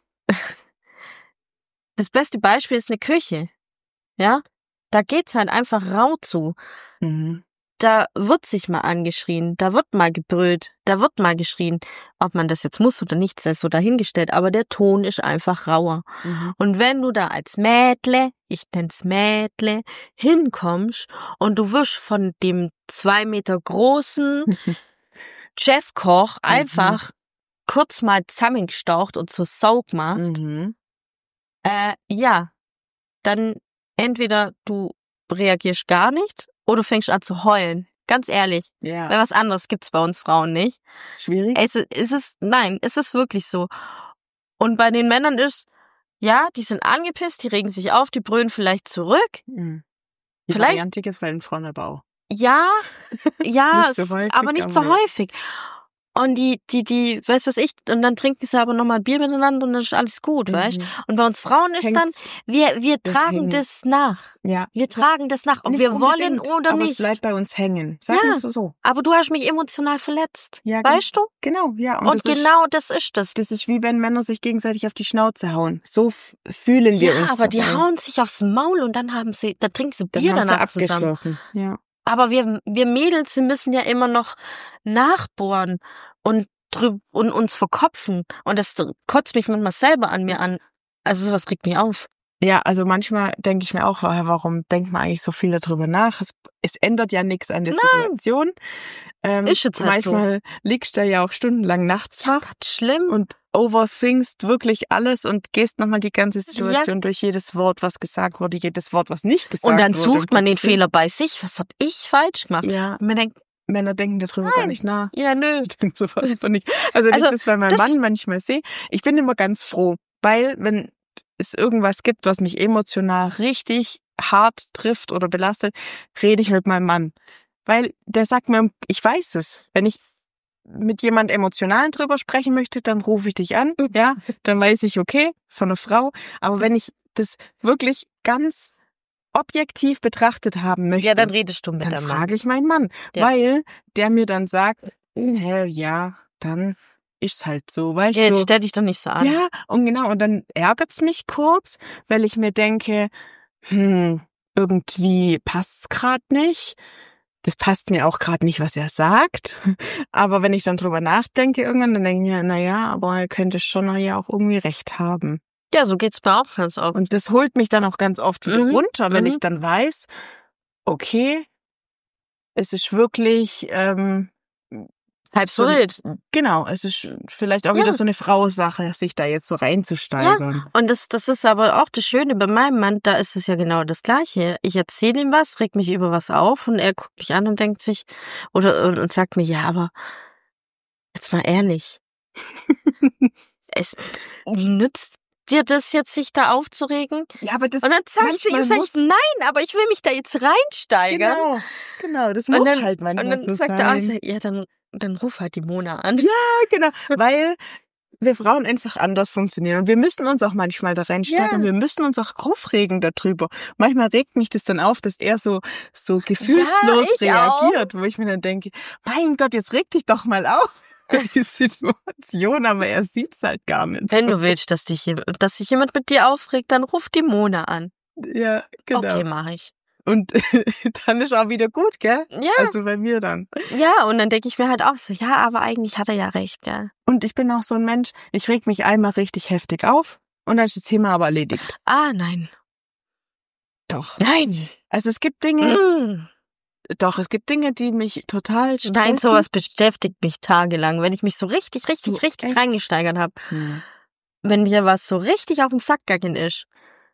das beste Beispiel ist eine Küche. Ja, da geht's halt einfach rau zu. Mhm. Da wird sich mal angeschrien, da wird mal gebrüllt, da wird mal geschrien. Ob man das jetzt muss oder nicht, sei so dahingestellt, aber der Ton ist einfach rauer. Mhm. Und wenn du da als Mädle, ich nenn's Mädle, hinkommst und du wirst von dem zwei Meter großen Chefkoch einfach kurz mal zusammengestaucht und zur Sau gemacht, Mhm. äh, ja, dann entweder du reagierst gar nicht oder du fängst an zu heulen. Ganz ehrlich. Ja. Weil was anderes gibt's bei uns Frauen nicht. Schwierig? Es, es ist, nein, es ist wirklich so. Und bei den Männern ist, ja, die sind angepisst, die regen sich auf, die brüllen vielleicht zurück. Mhm. Die Vielleicht- Variante ist bei den Frauen aber auch. Ja, ja, Nicht so es- häufig, aber nicht so aber ja. häufig. Und die, die, die, weißt was ich, und dann trinken sie aber nochmal Bier miteinander und dann ist alles gut, weißt? Mhm. Und bei uns Frauen ist dann, Hängt's- wir, wir das tragen hängen. das nach. Ja. Wir tragen das nach, ob Nicht wir wollen unbedingt, oder aber nicht. es bleibt bei uns hängen. Sagen Ja. wir es so. Aber du hast mich emotional verletzt. Ja, gen- Weißt du? Genau, ja. Und, das ist, genau das ist das. das ist wie wenn Männer sich gegenseitig auf die Schnauze hauen. So f- fühlen wir Ja, uns. aber die dabei. hauen sich aufs Maul und dann haben sie, da trinken sie Dann Bier haben sie danach zusammen. abgeschlossen. Ja. Aber wir, wir Mädels, wir müssen ja immer noch nachbohren und drüb, und uns verkopfen. Und das kotzt mich manchmal selber an mir an. Also sowas regt mich auf. Ja, also manchmal denke ich mir auch, wa- warum denkt man eigentlich so viel darüber nach? Es, es ändert ja nichts an der Situation. Ähm, Ist jetzt halt so. manchmal liegst du ja auch stundenlang nachts wach Schlimm. und overthinkst wirklich alles und gehst nochmal die ganze Situation durch jedes Wort, was gesagt wurde, jedes Wort, was nicht gesagt Und wurde. dann sucht man den gibst du- Fehler bei sich. Was hab ich falsch gemacht? Ja, Und man denkt, Männer denken darüber gar Nein. nicht nach. ja, nö. Stimmt sowas aber nicht. Also, wenn Also, ich das bei meinem das- Mann manchmal sehe, ich bin immer ganz froh, weil wenn es irgendwas gibt, was mich emotional richtig hart trifft oder belastet, rede ich mit meinem Mann. Weil der sagt mir, ich weiß es. Wenn ich mit jemand Emotionalen drüber sprechen möchte, dann rufe ich dich an, ja, dann weiß ich, okay, von einer Frau. Aber wenn ich das wirklich ganz objektiv betrachtet haben möchte, Ja, dann redest du mit dann dem Mann. frage ich meinen Mann, Ja. weil der mir dann sagt, hä, ja, dann ist's halt so, weißt Ja, du? jetzt So, stell dich doch nicht so an. ja, und genau, und dann ärgert's mich kurz, weil ich mir denke, hm, irgendwie passt's grad nicht. Das passt mir auch gerade nicht, was er sagt. Aber wenn ich dann drüber nachdenke irgendwann, dann denke ich mir, na ja, aber er könnte schon ja auch irgendwie recht haben. Ja, so geht's mir auch ganz oft. Und das holt mich dann auch ganz oft wieder Mhm, runter, wenn mhm. ich dann weiß, okay, es ist wirklich, ähm, Halb so so- wild. genau, es ist vielleicht auch Ja. wieder so eine Frausache, sich da jetzt so reinzusteigern. Und das, das ist aber auch das Schöne bei meinem Mann, da ist es ja genau das Gleiche. Ich erzähle ihm was, reg mich über was auf und er guckt mich an und denkt sich, oder und, und sagt mir, ja, aber jetzt mal ehrlich, es nützt dir das jetzt, sich da aufzuregen? Ja, aber das Und dann sag ich zu ihm, manchmal sag ich, nein, aber ich will mich da jetzt reinsteigern. genau, genau, das Und muss dann- halt Und manchmal dann so sagt sein. er, auch, ja, dann, dann ruf halt die Mona an. Ja, genau, weil wir Frauen einfach anders funktionieren und wir müssen uns auch manchmal da reinsteigern, Ja. wir müssen uns auch aufregen darüber. Manchmal regt mich das dann auf, dass er so so gefühlslos ich auch. reagiert, wo ich mir dann denke, mein Gott, jetzt reg dich doch mal auf. Die Situation, aber er sieht's halt gar nicht. Wenn du willst, dass, dich, dass sich jemand mit dir aufregt, dann ruf die Mona an. Ja, genau. Okay, mach ich. Und dann ist auch wieder gut, gell? Ja. Also bei mir dann. Ja, und dann denke ich mir halt auch so, ja, aber eigentlich hat er ja recht, gell? Und ich bin auch so ein Mensch, ich reg mich einmal richtig heftig auf und dann ist das Thema aber erledigt. Ah, nein. Doch. Nein. Also es gibt Dinge, Mm. doch, es gibt Dinge, die mich total stressen. Nein, sowas beschäftigt mich tagelang, wenn ich mich so richtig, richtig, So, richtig echt? reingesteigert habe. Hm. Wenn mir was so richtig auf den Sack gegangen ist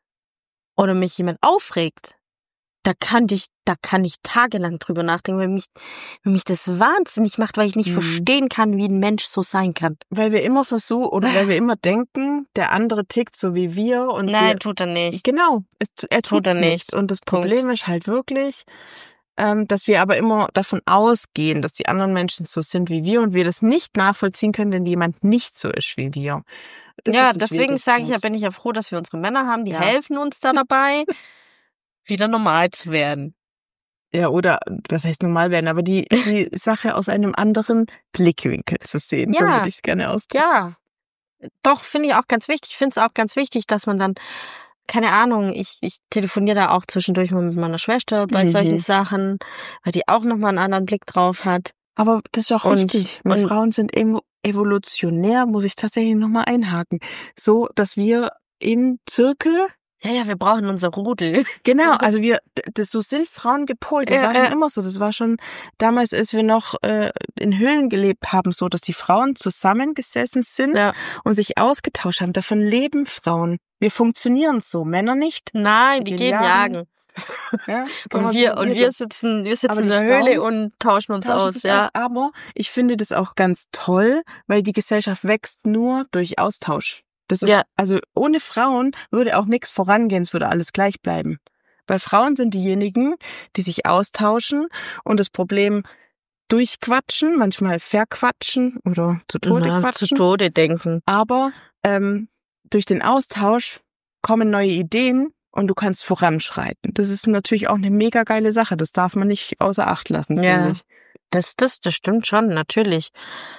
oder mich jemand aufregt, da kann ich, da kann ich tagelang drüber nachdenken, weil mich, weil mich das wahnsinnig macht, weil ich nicht Mhm. verstehen kann, wie ein Mensch so sein kann. Weil wir immer versuchen, oder weil wir immer denken, der andere tickt so wie wir. Und Nein, wir, tut er nicht. genau, es, er Tut tut er es nicht. nicht. Und das Punkt. Problem ist halt wirklich, ähm, dass wir aber immer davon ausgehen, dass die anderen Menschen so sind wie wir und wir das nicht nachvollziehen können, wenn jemand nicht so ist wie wir. Das Ja, ist die deswegen sage ich ja, Schwierigkeit. bin ich ja froh, dass wir unsere Männer haben, die Ja. helfen uns da dabei, wieder normal zu werden. Ja, oder, was heißt normal werden, aber die, die Sache aus einem anderen Blickwinkel zu sehen, so Ja. würde ich es gerne ausdrücken. Ja, doch, finde ich auch ganz wichtig. Ich finde es auch ganz wichtig, dass man dann, keine Ahnung, ich, ich telefoniere da auch zwischendurch mal mit meiner Schwester bei Mhm. solchen Sachen, weil die auch nochmal einen anderen Blick drauf hat. Aber das ist auch Und- richtig. Wir und- Frauen sind evo- evolutionär, muss ich tatsächlich nochmal einhaken. So, dass wir im Zirkel, Ja, ja, wir brauchen unser Rudel. genau, also wir, d- das so sind Frauen gepolt. Das Ja, war schon ja. immer so. Das war schon damals, als wir noch äh, in Höhlen gelebt haben, so, dass die Frauen zusammengesessen sind Ja. und sich ausgetauscht haben. Davon leben Frauen. Wir funktionieren so, Männer nicht. Nein, die Wir gehen jagen. jagen. Ja? Und wir, und wir sitzen, wir sitzen Aber in die der Höhle Frauen und tauschen uns tauschen aus, sich ja. aus. Aber ich finde das auch ganz toll, weil die Gesellschaft wächst nur durch Austausch. Das ist, Ja. also ohne Frauen würde auch nichts vorangehen, es würde alles gleich bleiben. Weil Frauen sind diejenigen, die sich austauschen und das Problem durchquatschen, manchmal verquatschen oder zu Tode Na, quatschen. zu Tode denken. Aber ähm, durch den Austausch kommen neue Ideen und du kannst voranschreiten. Das ist natürlich auch eine mega geile Sache. Das darf man nicht außer Acht lassen, Ja. finde ich. Das, das, das stimmt schon, natürlich.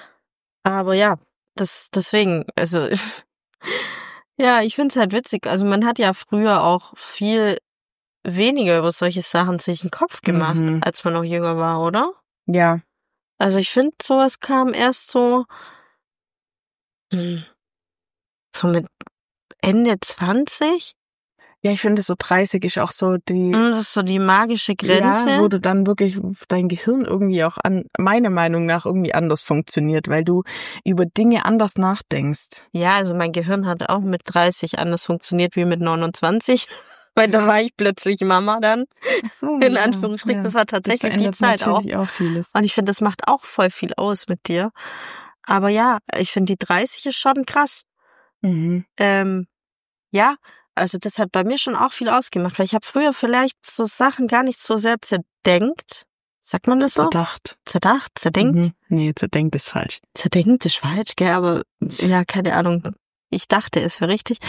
Aber ja, das, deswegen, also, ja, ich find's halt witzig. Also man hat ja früher auch viel weniger über solche Sachen sich einen Kopf gemacht, Mhm. als man noch jünger war, oder? Ja. Also ich finde, sowas kam erst so, hm, so mit Ende zwanzig. Ja, ich finde so dreißig ist auch so die, Hm, Das ist so die magische Grenze. ja, wo du dann wirklich dein Gehirn irgendwie auch an, meiner Meinung nach irgendwie anders funktioniert, weil du über Dinge anders nachdenkst. Ja, also mein Gehirn hat auch mit dreißig anders funktioniert wie mit neunundzwanzig. Weil da war ich plötzlich Mama dann, So, in Anführungsstrichen. Das war tatsächlich die Zeit auch. natürlich auch vieles. Und ich finde, das macht auch voll viel aus mit dir. Aber ja, ich finde, die dreißig ist schon krass. Mhm. Ähm, ja, also das hat bei mir schon auch viel ausgemacht, weil ich habe früher vielleicht so Sachen gar nicht so sehr zerdenkt. Sagt man das so? Zerdacht. Zerdacht, zerdenkt? Mhm. Nee, zerdenkt ist falsch. Zerdenkt ist falsch, gell, aber ja, keine Ahnung. Ich dachte, es wäre richtig.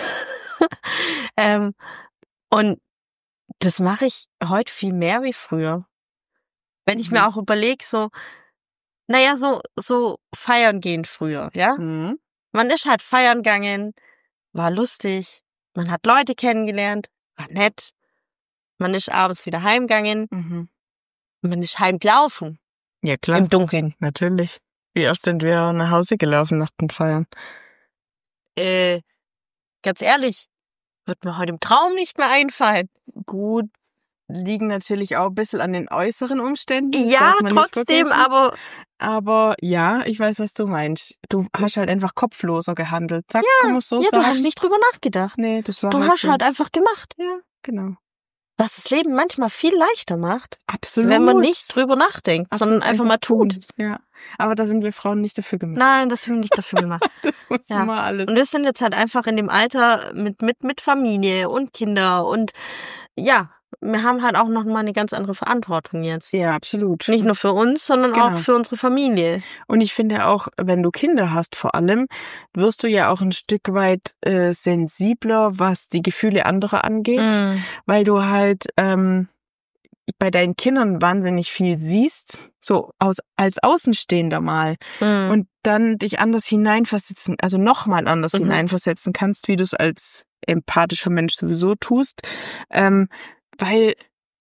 ähm, und das mache ich heute viel mehr wie früher. Wenn ich Mhm. mir auch überlege, so, naja, so, so feiern gehen früher, ja? Mhm. Man ist halt feiern gegangen, war lustig, man hat Leute kennengelernt, war nett, man ist abends wieder heimgegangen, Mhm. man ist heimgelaufen, Ja, klar. im Dunkeln. Natürlich. Wie oft sind wir nach Hause gelaufen nach den Feiern? Äh, ganz ehrlich, wird mir heute im Traum nicht mehr einfallen. Gut, liegen natürlich auch ein bisschen an den äußeren Umständen. Ja, darf man nicht trotzdem, vergessen. aber Aber ja, ich weiß, was du meinst. Du hast halt einfach kopfloser gehandelt. Sag, kann man so ja, sagen? du hast nicht drüber nachgedacht. Nee, das war Du halt hast so. halt einfach gemacht. Ja, genau. Was das Leben manchmal viel leichter macht, Absolut. wenn man nicht drüber nachdenkt, Absolut sondern einfach mal tut. Ja, aber da sind wir Frauen nicht dafür gemacht. Nein, das haben wir nicht dafür gemacht. Das muss Ja. mal alles. Und wir sind jetzt halt einfach in dem Alter mit, mit, mit Familie und Kinder und ja, wir haben halt auch noch mal eine ganz andere Verantwortung jetzt. Ja, absolut. Nicht nur für uns, sondern Genau. auch für unsere Familie. Und ich finde auch, wenn du Kinder hast vor allem, wirst du ja auch ein Stück weit äh, sensibler, was die Gefühle anderer angeht, Mm. weil du halt ähm, bei deinen Kindern wahnsinnig viel siehst, so aus als Außenstehender mal, Mm. und dann dich anders hineinversetzen, also nochmal anders Mhm. hineinversetzen kannst, wie du es als empathischer Mensch sowieso tust, ähm, weil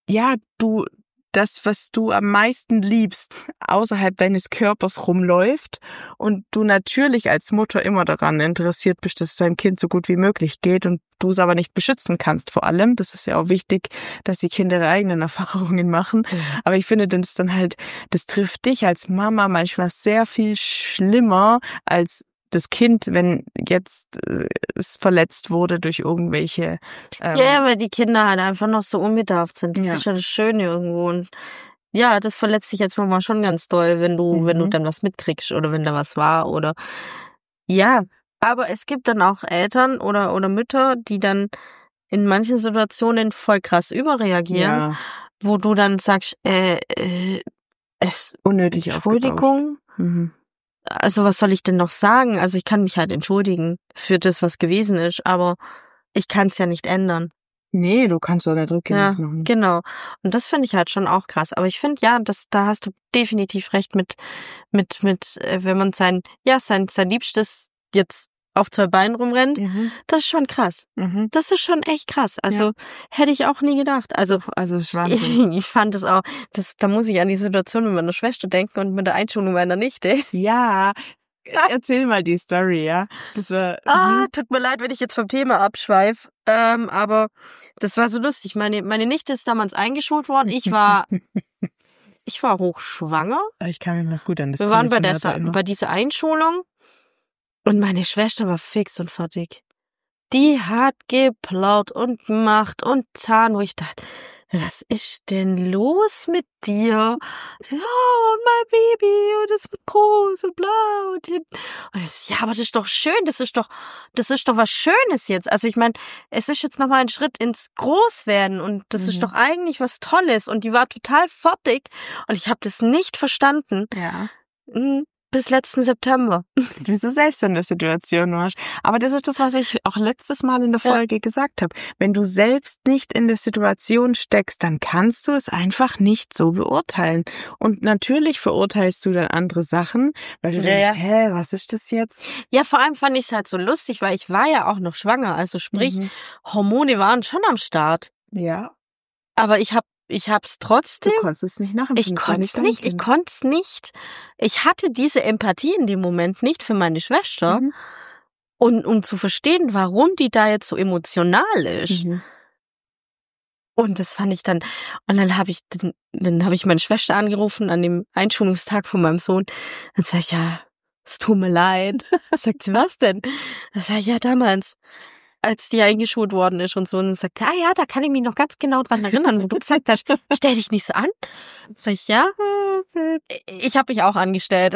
ja, du das, was du am meisten liebst, außerhalb deines Körpers rumläuft und du natürlich als Mutter immer daran interessiert bist, dass es deinem Kind so gut wie möglich geht und du es aber nicht beschützen kannst vor allem. Das ist ja auch wichtig, dass die Kinder ihre eigenen Erfahrungen machen. Mhm. Aber ich finde, das ist dann halt, das trifft dich als Mama manchmal sehr viel schlimmer als das Kind, wenn jetzt äh, es verletzt wurde durch irgendwelche... Ähm, ja, weil die Kinder halt einfach noch so unbedarft sind. Das ja. ist ja das Schöne irgendwo. Und ja, das verletzt dich jetzt Mama schon ganz doll, wenn du, mhm. wenn du dann was mitkriegst oder wenn da was war oder... Ja, aber es gibt dann auch Eltern oder, oder Mütter, die dann in manchen Situationen voll krass überreagieren, ja. wo du dann sagst, äh, äh, es, unnötig Entschuldigung, mhm. Also was soll ich denn noch sagen? Also ich kann mich halt entschuldigen für das, was gewesen ist, aber ich kann es ja nicht ändern. Nee, du kannst doch nicht rückgängig ja, machen. Genau. Und das finde ich halt schon auch krass. Aber ich finde, ja, das, da hast du definitiv recht mit, mit, mit, wenn man sein, ja, sein, sein Liebstes jetzt auf zwei Beinen rumrennt, mhm. das ist schon krass. Mhm. Das ist schon echt krass. Also ja. hätte ich auch nie gedacht. Also, also das ist ich, ich fand es auch, das, da muss ich an die Situation mit meiner Schwester denken und mit der Einschulung meiner Nichte. Ja, erzähl mal die Story, ja. Das war, ah, tut mir leid, wenn ich jetzt vom Thema abschweife, ähm, aber das war so lustig. Meine, meine Nichte ist damals eingeschult worden. Ich war, ich war hochschwanger. Ich kann mich noch gut an das Wir waren bei, der, bei dieser Einschulung. Und meine Schwester war fix und fertig. Die hat geplaut und gemacht und getan, wo ich dachte, was ist denn los mit dir? Ja, und mein Baby, und es wird groß und bla und hin. Und das, ja, aber das ist doch schön, das ist doch, das ist doch was Schönes jetzt. Also ich meine, es ist jetzt nochmal ein Schritt ins Großwerden und das mhm. ist doch eigentlich was Tolles. Und die war total fertig und ich habe das nicht verstanden. Ja. Mhm. Bis letzten September. Wie du selbst in der Situation warst. Aber das ist das, was ich auch letztes Mal in der Folge ja. gesagt habe. Wenn du selbst nicht in der Situation steckst, dann kannst du es einfach nicht so beurteilen. Und natürlich verurteilst du dann andere Sachen, weil du ja, denkst, ja. hä, was ist das jetzt? Ja, vor allem fand ich es halt so lustig, weil ich war ja auch noch schwanger. Also sprich, mhm. Hormone waren schon am Start. Ja. Aber ich habe Ich hab's trotzdem. Du konntest es nicht nachempfinden. Ich konnte es nicht. Ich konnte es nicht. Ich hatte diese Empathie in dem Moment nicht für meine Schwester. Mhm. Und um zu verstehen, warum die da jetzt so emotional ist. Mhm. Und das fand ich dann, und dann habe ich, dann, dann habe ich meine Schwester angerufen an dem Einschulungstag von meinem Sohn. Dann sag ich, ja, es tut mir leid. Sagt sie, was denn? Dann sag ich, ja, damals, als die eingeschult worden ist und so, und dann sagt, ah ja, da kann ich mich noch ganz genau dran erinnern, wo du gesagt hast, stell dich nicht so an. Sag ich, ja, ich habe mich auch angestellt.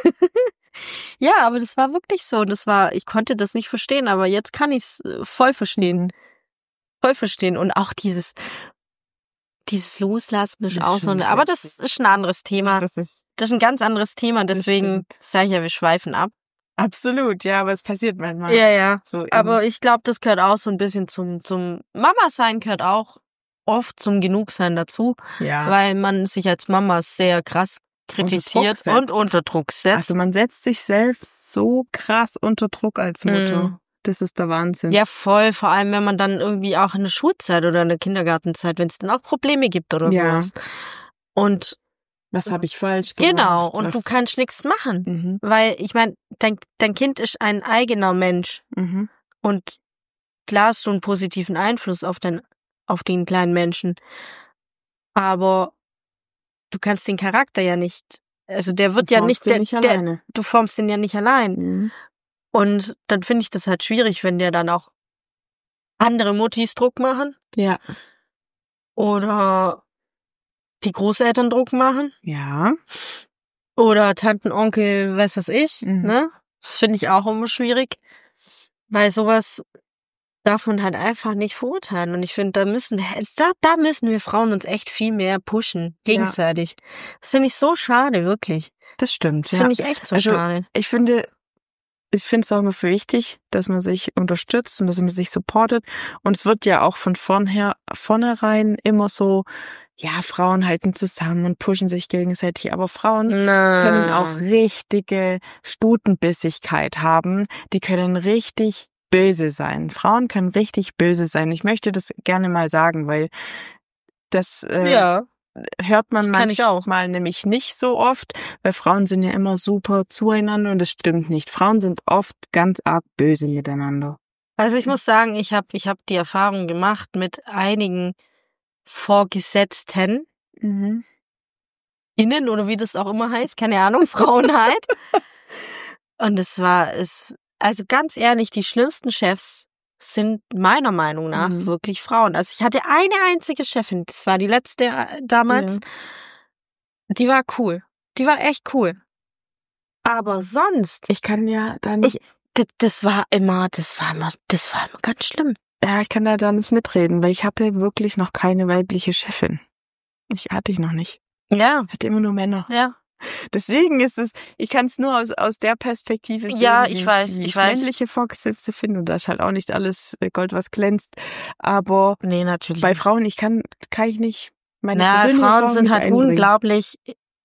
Ja, aber das war wirklich so, das war, ich konnte das nicht verstehen, aber jetzt kann ich es voll verstehen. Voll verstehen und auch dieses dieses Loslassen ist auch so, eine, aber das ist ein anderes Thema. Das ist, das ist ein ganz anderes Thema, deswegen sage ich ja, wir schweifen ab. Absolut, ja, aber es passiert manchmal. Ja, ja. So aber ich glaube, das gehört auch so ein bisschen zum zum Mama-Sein, gehört auch oft zum Genugsein dazu. Ja. Weil man sich als Mama sehr krass kritisiert unter und unter Druck setzt. Also man setzt sich selbst so krass unter Druck als Mutter. Mhm. Das ist der Wahnsinn. Ja, voll. Vor allem, wenn man dann irgendwie auch in der Schulzeit oder in der Kindergartenzeit, wenn es dann auch Probleme gibt oder ja. sowas. Und was habe ich falsch gemacht? Genau, und was? Du kannst nichts machen. Mhm. Weil, ich meine, dein, dein Kind ist ein eigener Mensch. Mhm. Und klar hast du einen positiven Einfluss auf den, auf den kleinen Menschen. Aber du kannst den Charakter ja nicht, also der wird du ja nicht, der, nicht der, du formst den ja nicht allein. Mhm. Und dann finde ich das halt schwierig, wenn dir dann auch andere Muttis Druck machen. Ja. Oder die Großeltern Druck machen. Ja. Oder Tanten, Onkel, weiß was ich, mhm. ne? Das finde ich auch immer schwierig. Weil sowas darf man halt einfach nicht verurteilen. Und ich finde, da müssen wir, da, da müssen wir Frauen uns echt viel mehr pushen, gegenseitig. Ja. Das finde ich so schade, wirklich. Das stimmt, Das ja. finde ich echt so also, schade. Ich finde, ich finde es auch immer für wichtig, dass man sich unterstützt und dass man sich supportet. Und es wird ja auch von vornher, vornherein immer so, ja, Frauen halten zusammen und pushen sich gegenseitig. Aber Frauen Na. können auch richtige Stutenbissigkeit haben. Die können richtig böse sein. Frauen können richtig böse sein. Ich möchte das gerne mal sagen, weil Das äh, Ja, hört man kann ich auch. manchmal nämlich nicht so oft, weil Frauen sind ja immer super zueinander und das stimmt nicht. Frauen sind oft ganz arg böse miteinander. Also ich muss sagen, ich habe ich hab die Erfahrung gemacht mit einigen Vorgesetzten, Mhm. innen oder wie das auch immer heißt, keine Ahnung, Frauen halt. Und es war, es, also ganz ehrlich, die schlimmsten Chefs sind meiner Meinung nach Mhm. wirklich Frauen. Also ich hatte eine einzige Chefin, das war die letzte äh, damals, Ja. die war cool. Die war echt cool. Aber sonst, Ich kann ja da nicht, ich, das, das war immer, das war immer, das war immer ganz schlimm. ja, ich kann da, da nicht mitreden, weil ich hatte wirklich noch keine weibliche Chefin. Ich hatte ich noch nicht. Ja, Ich hatte immer nur Männer. ja. Deswegen ist es, ich kann es nur aus, aus der Perspektive sehen, Ja, wie ich weiß, wie ich weiß. männliche Vorgesetzte finde. Und da ist halt auch nicht alles äh, Gold, was glänzt. Aber Nee, natürlich. bei Frauen, ich kann, kann ich nicht meine Na, persönliche Frauen Erfahrung sind nicht halt einbringen. unglaublich,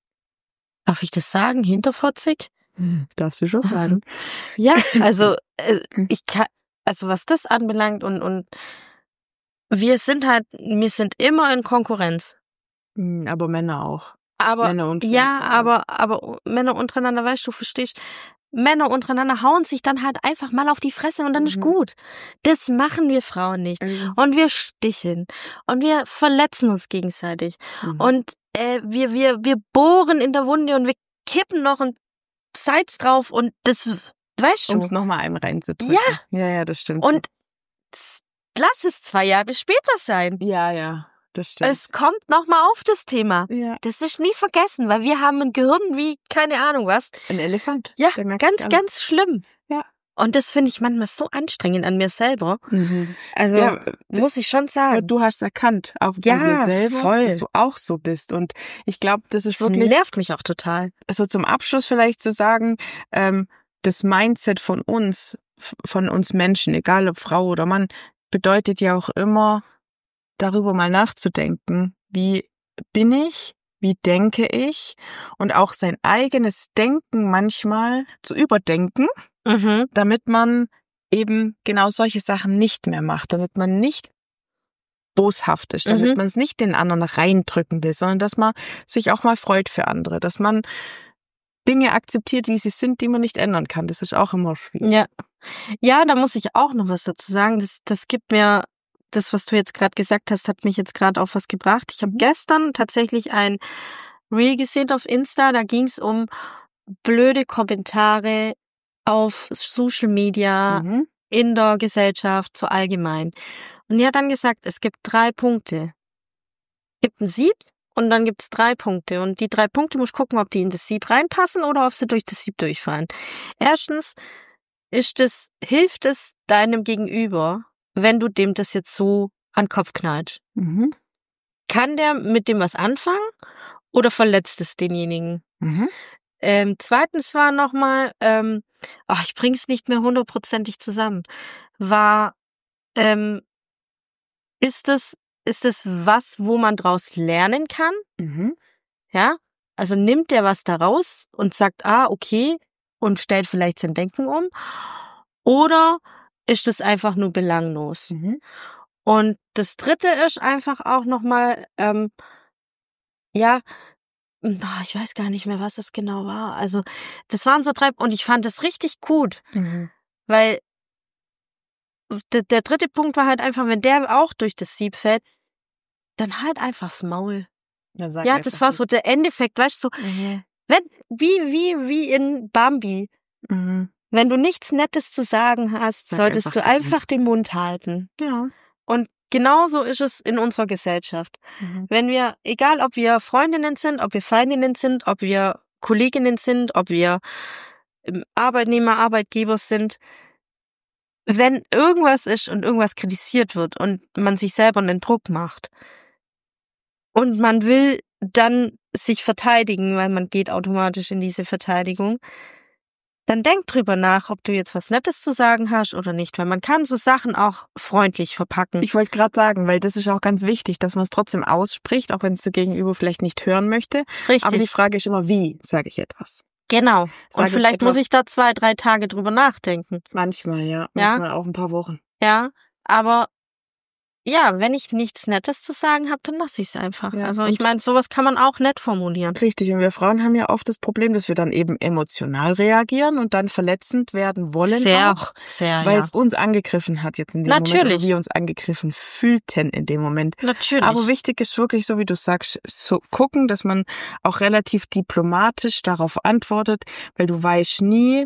darf ich das sagen, hinterfotzig? Hm, darfst du schon sagen. Ja, also äh, ich kann, also was das anbelangt und und wir sind halt, wir sind immer in Konkurrenz. Hm, Aber Männer auch. Aber Männer und ja, Frauen. aber aber Männer untereinander, weißt du, verstehst? Männer untereinander hauen sich dann halt einfach mal auf die Fresse und dann ist Mhm. gut. Das machen wir Frauen nicht. Also, Und wir sticheln und wir verletzen uns gegenseitig mhm. und äh, wir wir wir bohren in der Wunde und wir kippen noch ein Salz drauf und das, weißt Um es du. nochmal einem reinzudrücken. Ja. Ja, ja, das stimmt. Und s- lass es zwei Jahre später sein. ja, ja, das stimmt. Es kommt nochmal auf das Thema. ja. Das ist nie vergessen, weil wir haben ein Gehirn wie keine Ahnung was. Ein Elefant. Ja, Der merkt ganz, sich alles. ganz schlimm. Ja. Und das finde ich manchmal so anstrengend an mir selber. Mhm. Also Ja, muss ich schon Aber sagen. du hast erkannt, auch bei Ja, dir selber, voll. dass du auch so bist. Und ich glaube, das ist Das wirklich, nervt mich auch total. so zum Abschluss vielleicht zu sagen, ähm, das Mindset von uns, f- von uns Menschen, egal ob Frau oder Mann, bedeutet ja auch immer, darüber mal nachzudenken. Wie bin ich? Wie denke ich? Und auch sein eigenes Denken manchmal zu überdenken, Mhm. damit man eben genau solche Sachen nicht mehr macht, damit man nicht boshaft ist, damit Mhm. man es nicht den anderen reindrücken will, sondern dass man sich auch mal freut für andere, dass man Dinge akzeptiert, wie sie sind, die man nicht ändern kann. Das ist auch immer schwierig. Ja. Ja, da muss ich auch noch was dazu sagen. Das, das gibt mir, das, was du jetzt gerade gesagt hast, hat mich jetzt gerade auf was gebracht. Ich habe gestern tatsächlich ein Reel gesehen auf Insta, da ging es um blöde Kommentare auf Social Media, Mhm. in der Gesellschaft, so allgemein. Und die hat dann gesagt, es gibt drei Punkte. Es gibt ein Sieb und dann gibt es drei Punkte. Und die drei Punkte musst du gucken, ob die in das Sieb reinpassen oder ob sie durch das Sieb durchfallen. Erstens ist es, hilft es deinem Gegenüber, wenn du dem das jetzt so an den Kopf knallst? Mhm. Kann der mit dem was anfangen oder verletzt es denjenigen? Mhm. Ähm, zweitens war nochmal, ähm, ach, ich bring's nicht mehr hundertprozentig zusammen, war, ähm, ist es, ist es was, wo man draus lernen kann? Mhm. Ja? Also nimmt der was daraus und sagt, ah, okay, und stellt vielleicht sein Denken um? Oder ist es einfach nur belanglos? Mhm. Und das dritte ist einfach auch nochmal, ähm, ja, ah, ich weiß gar nicht mehr, was es genau war. Also, das waren so drei, und ich fand das richtig gut, Mhm. weil der, der dritte Punkt war halt einfach, wenn der auch durch das Sieb fällt, dann halt einfach das Maul. Dann sag Ja, einfach das war nicht. so der Endeffekt, weißt du, so, Mhm. wenn, wie, wie, wie in Bambi. Mhm. Wenn du nichts Nettes zu sagen hast, Sag solltest einfach du gar einfach den Mund halten. Ja. Und genauso ist es in unserer Gesellschaft. Mhm. Wenn wir, egal ob wir Freundinnen sind, ob wir Feindinnen sind, ob wir Kolleginnen sind, ob wir ähm, Arbeitnehmer, Arbeitgeber sind, wenn irgendwas ist und irgendwas kritisiert wird und man sich selber einen Druck macht und man will dann sich verteidigen, weil man geht automatisch in diese Verteidigung, dann denk drüber nach, ob du jetzt was Nettes zu sagen hast oder nicht, weil man kann so Sachen auch freundlich verpacken. Ich wollte gerade sagen, weil das ist auch ganz wichtig, dass man es trotzdem ausspricht, auch wenn es der Gegenüber vielleicht nicht hören möchte. Richtig. Aber die Frage ist immer, wie sage ich etwas? Genau. Sag Und ich vielleicht etwas- muss ich da zwei, drei Tage drüber nachdenken. Manchmal, ja. Ja? Manchmal auch ein paar Wochen. Ja, aber ja, wenn ich nichts Nettes zu sagen habe, dann lasse ich es einfach. Ja, also und- ich meine, sowas kann man auch nett formulieren. Richtig, und wir Frauen haben ja oft das Problem, dass wir dann eben emotional reagieren und dann verletzend werden wollen Sehr, auch, sehr, weil ja. es uns angegriffen hat jetzt in dem Moment, Natürlich. oder wir uns angegriffen fühlten in dem Moment. Natürlich. Aber wichtig ist wirklich, so wie du sagst, so gucken, dass man auch relativ diplomatisch darauf antwortet, weil du weißt nie,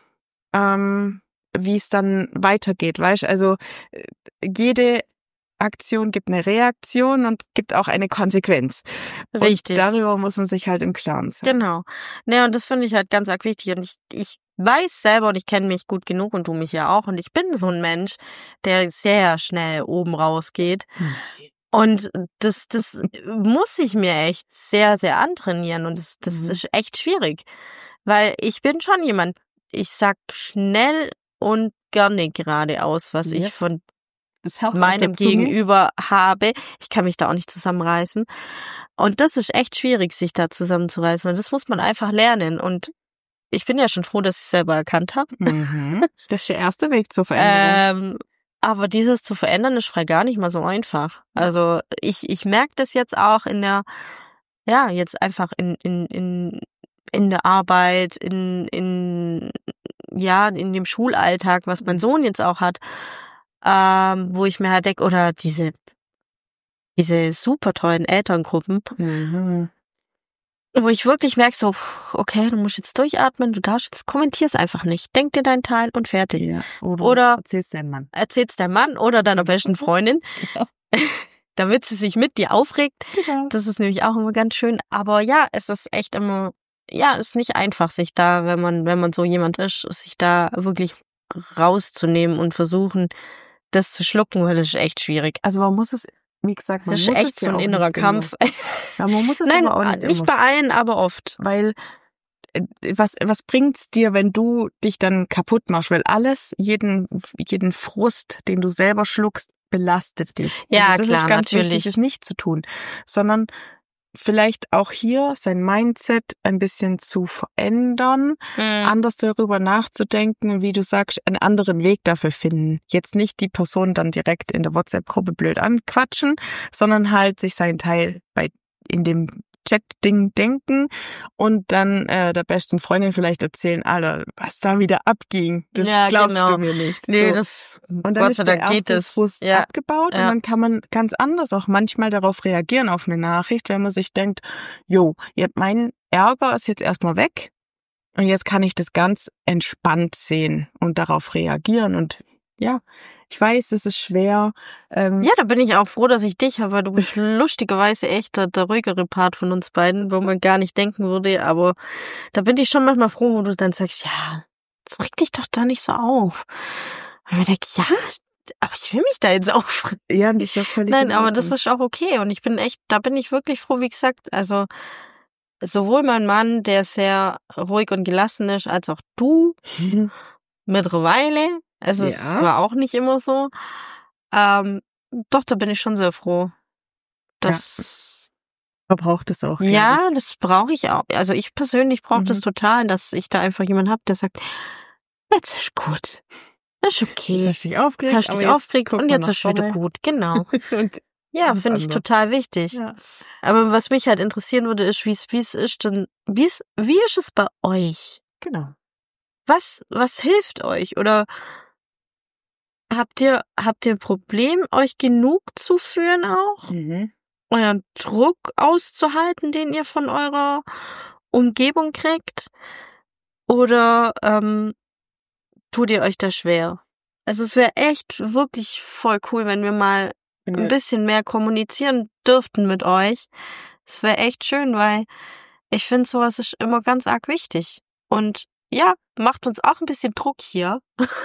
ähm, wie es dann weitergeht, weißt? Also äh, jede Aktion gibt eine Reaktion und gibt auch eine Konsequenz. Richtig. Und darüber muss man sich halt im Klaren sein. Genau. Ne, und das finde ich halt ganz arg wichtig. Und ich, ich weiß selber und ich kenne mich gut genug und du mich ja auch. Und ich bin so ein Mensch, der sehr schnell oben rausgeht. Hm. Und das, das muss ich mir echt sehr, sehr antrainieren. Und das, das Mhm. ist echt schwierig. Weil ich bin schon jemand, ich sag schnell und gerne geradeaus, was Ja. ich von Das Herz auf meinem der Zunge. Gegenüber habe. Ich kann mich da auch nicht zusammenreißen. Und das ist echt schwierig, sich da zusammenzureißen. Und das muss man einfach lernen. Und ich bin ja schon froh, dass ich es selber erkannt habe. Mhm. Das ist der erste Weg zur Veränderung. Ähm, aber dieses zu verändern ist frei gar nicht mal so einfach. Also ich, ich merke das jetzt auch in der, ja, jetzt einfach in, in, in, in der Arbeit, in, in, ja, in dem Schulalltag, was mein Sohn jetzt auch hat, ähm, wo ich mir halt denke, oder diese, diese super tollen Elterngruppen, Mhm. wo ich wirklich merke, so, okay, du musst jetzt durchatmen, du darfst jetzt, kommentier's einfach nicht. Denk dir deinen Teil und fertig. Ja. Oder, Oder- erzähl's deinem Mann. Erzähl's deinem Mann oder deiner besten Freundin, Genau. damit sie sich mit dir aufregt. Genau. Das ist nämlich auch immer ganz schön. Aber ja, es ist echt immer, ja, es ist nicht einfach, sich da, wenn man, wenn man so jemand ist, sich da wirklich rauszunehmen und versuchen, das zu schlucken, weil das ist echt schwierig. Also man muss es, wie gesagt, man Das ist muss echt es so ja ein auch innerer nicht Kampf. Immer. Ja, man muss es Nein, aber auch nicht, nicht immer. bei allen, aber oft. Weil äh, was was bringt's dir, wenn du dich dann kaputt machst? Weil alles, jeden jeden Frust, den du selber schluckst, belastet dich. Ja, also das klar, ist ganz natürlich. wichtig, es nicht zu tun, sondern vielleicht auch hier sein Mindset ein bisschen zu verändern, Mhm. anders darüber nachzudenken, wie du sagst, einen anderen Weg dafür finden. Jetzt nicht die Person dann direkt in der WhatsApp-Gruppe blöd anquatschen, sondern halt sich seinen Teil bei in dem Chat-Ding denken und dann äh, der besten Freundin vielleicht erzählen, Alter, was da wieder abging. Das Ja, glaubst genau. du mir nicht. Nee, So. das, Und dann Gott ist sei der Dank geht erste es. Frust Ja. abgebaut Ja. und dann kann man ganz anders auch manchmal darauf reagieren auf eine Nachricht, wenn man sich denkt, jo, mein Ärger ist jetzt erstmal weg und jetzt kann ich das ganz entspannt sehen und darauf reagieren. Und ja, ich weiß, es ist schwer. Ähm, Ja, da bin ich auch froh, dass ich dich habe, weil du bist lustigerweise echt der, der ruhigere Part von uns beiden, wo man gar nicht denken würde, aber da bin ich schon manchmal froh, wo du dann sagst, ja, das regt dich doch da nicht so auf. Und ich mir denke, ja, aber ich will mich da jetzt aufregen. ja, das ist ja völlig Nein, in aber das Ordnung. ist auch okay und ich bin echt, da bin ich wirklich froh, wie gesagt, also sowohl mein Mann, der sehr ruhig und gelassen ist, als auch du mittlerweile. Also es Ja. war auch nicht immer so. Ähm, doch, da bin ich schon sehr froh. Das, Man braucht es auch. ja, glaub das brauche ich auch. Also ich persönlich brauche Mhm. das total, dass ich da einfach jemanden habe, der sagt, jetzt ist gut. Das ist ich. okay. Jetzt hast du dich Jetzt aufgeregt, hast du aber dich jetzt aufgeregt guck und mal jetzt nach ist wieder vorne. gut. Genau. Und Ja, das finde ich andere. total wichtig. ja. Aber was mich halt interessieren würde, ist, wie es, wie es ist denn, wie es, wie ist es bei euch? Genau. Was, was hilft euch? Oder habt ihr, habt ihr ein Problem, euch genug zu führen auch? Mhm. Euren Druck auszuhalten, den ihr von eurer Umgebung kriegt? Oder ähm, tut ihr euch da schwer? Also es wäre echt wirklich voll cool, wenn wir mal Wenn ein wir- bisschen mehr kommunizieren dürften mit euch. Es wäre echt schön, weil ich finde, sowas ist immer ganz arg wichtig. Und ja, macht uns auch ein bisschen Druck hier.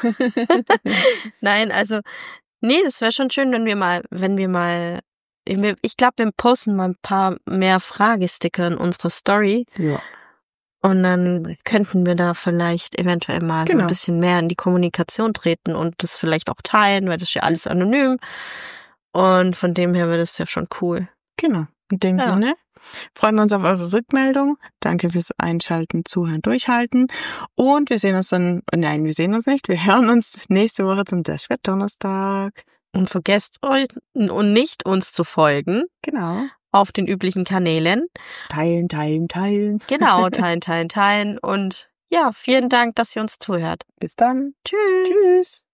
Nein, also, nee, das wäre schon schön, wenn wir mal, wenn wir mal, ich glaube, wir posten mal ein paar mehr Fragesticker in unserer Story ja. und dann könnten wir da vielleicht eventuell mal so Genau. ein bisschen mehr in die Kommunikation treten und das vielleicht auch teilen, weil das ist ja alles anonym. Und von dem her wäre das ja schon cool. Genau. In dem Ja. Sinne freuen wir uns auf eure Rückmeldung. Danke fürs Einschalten, Zuhören, Durchhalten. Und wir sehen uns dann, nein, wir sehen uns nicht. Wir hören uns nächste Woche zum Desperate Donnerstag. Und vergesst euch und nicht uns zu folgen Genau. auf den üblichen Kanälen. Teilen, teilen, teilen. Genau, teilen, teilen, teilen. Und ja, vielen Dank, dass ihr uns zuhört. Bis dann. Tschüss. Tschüss.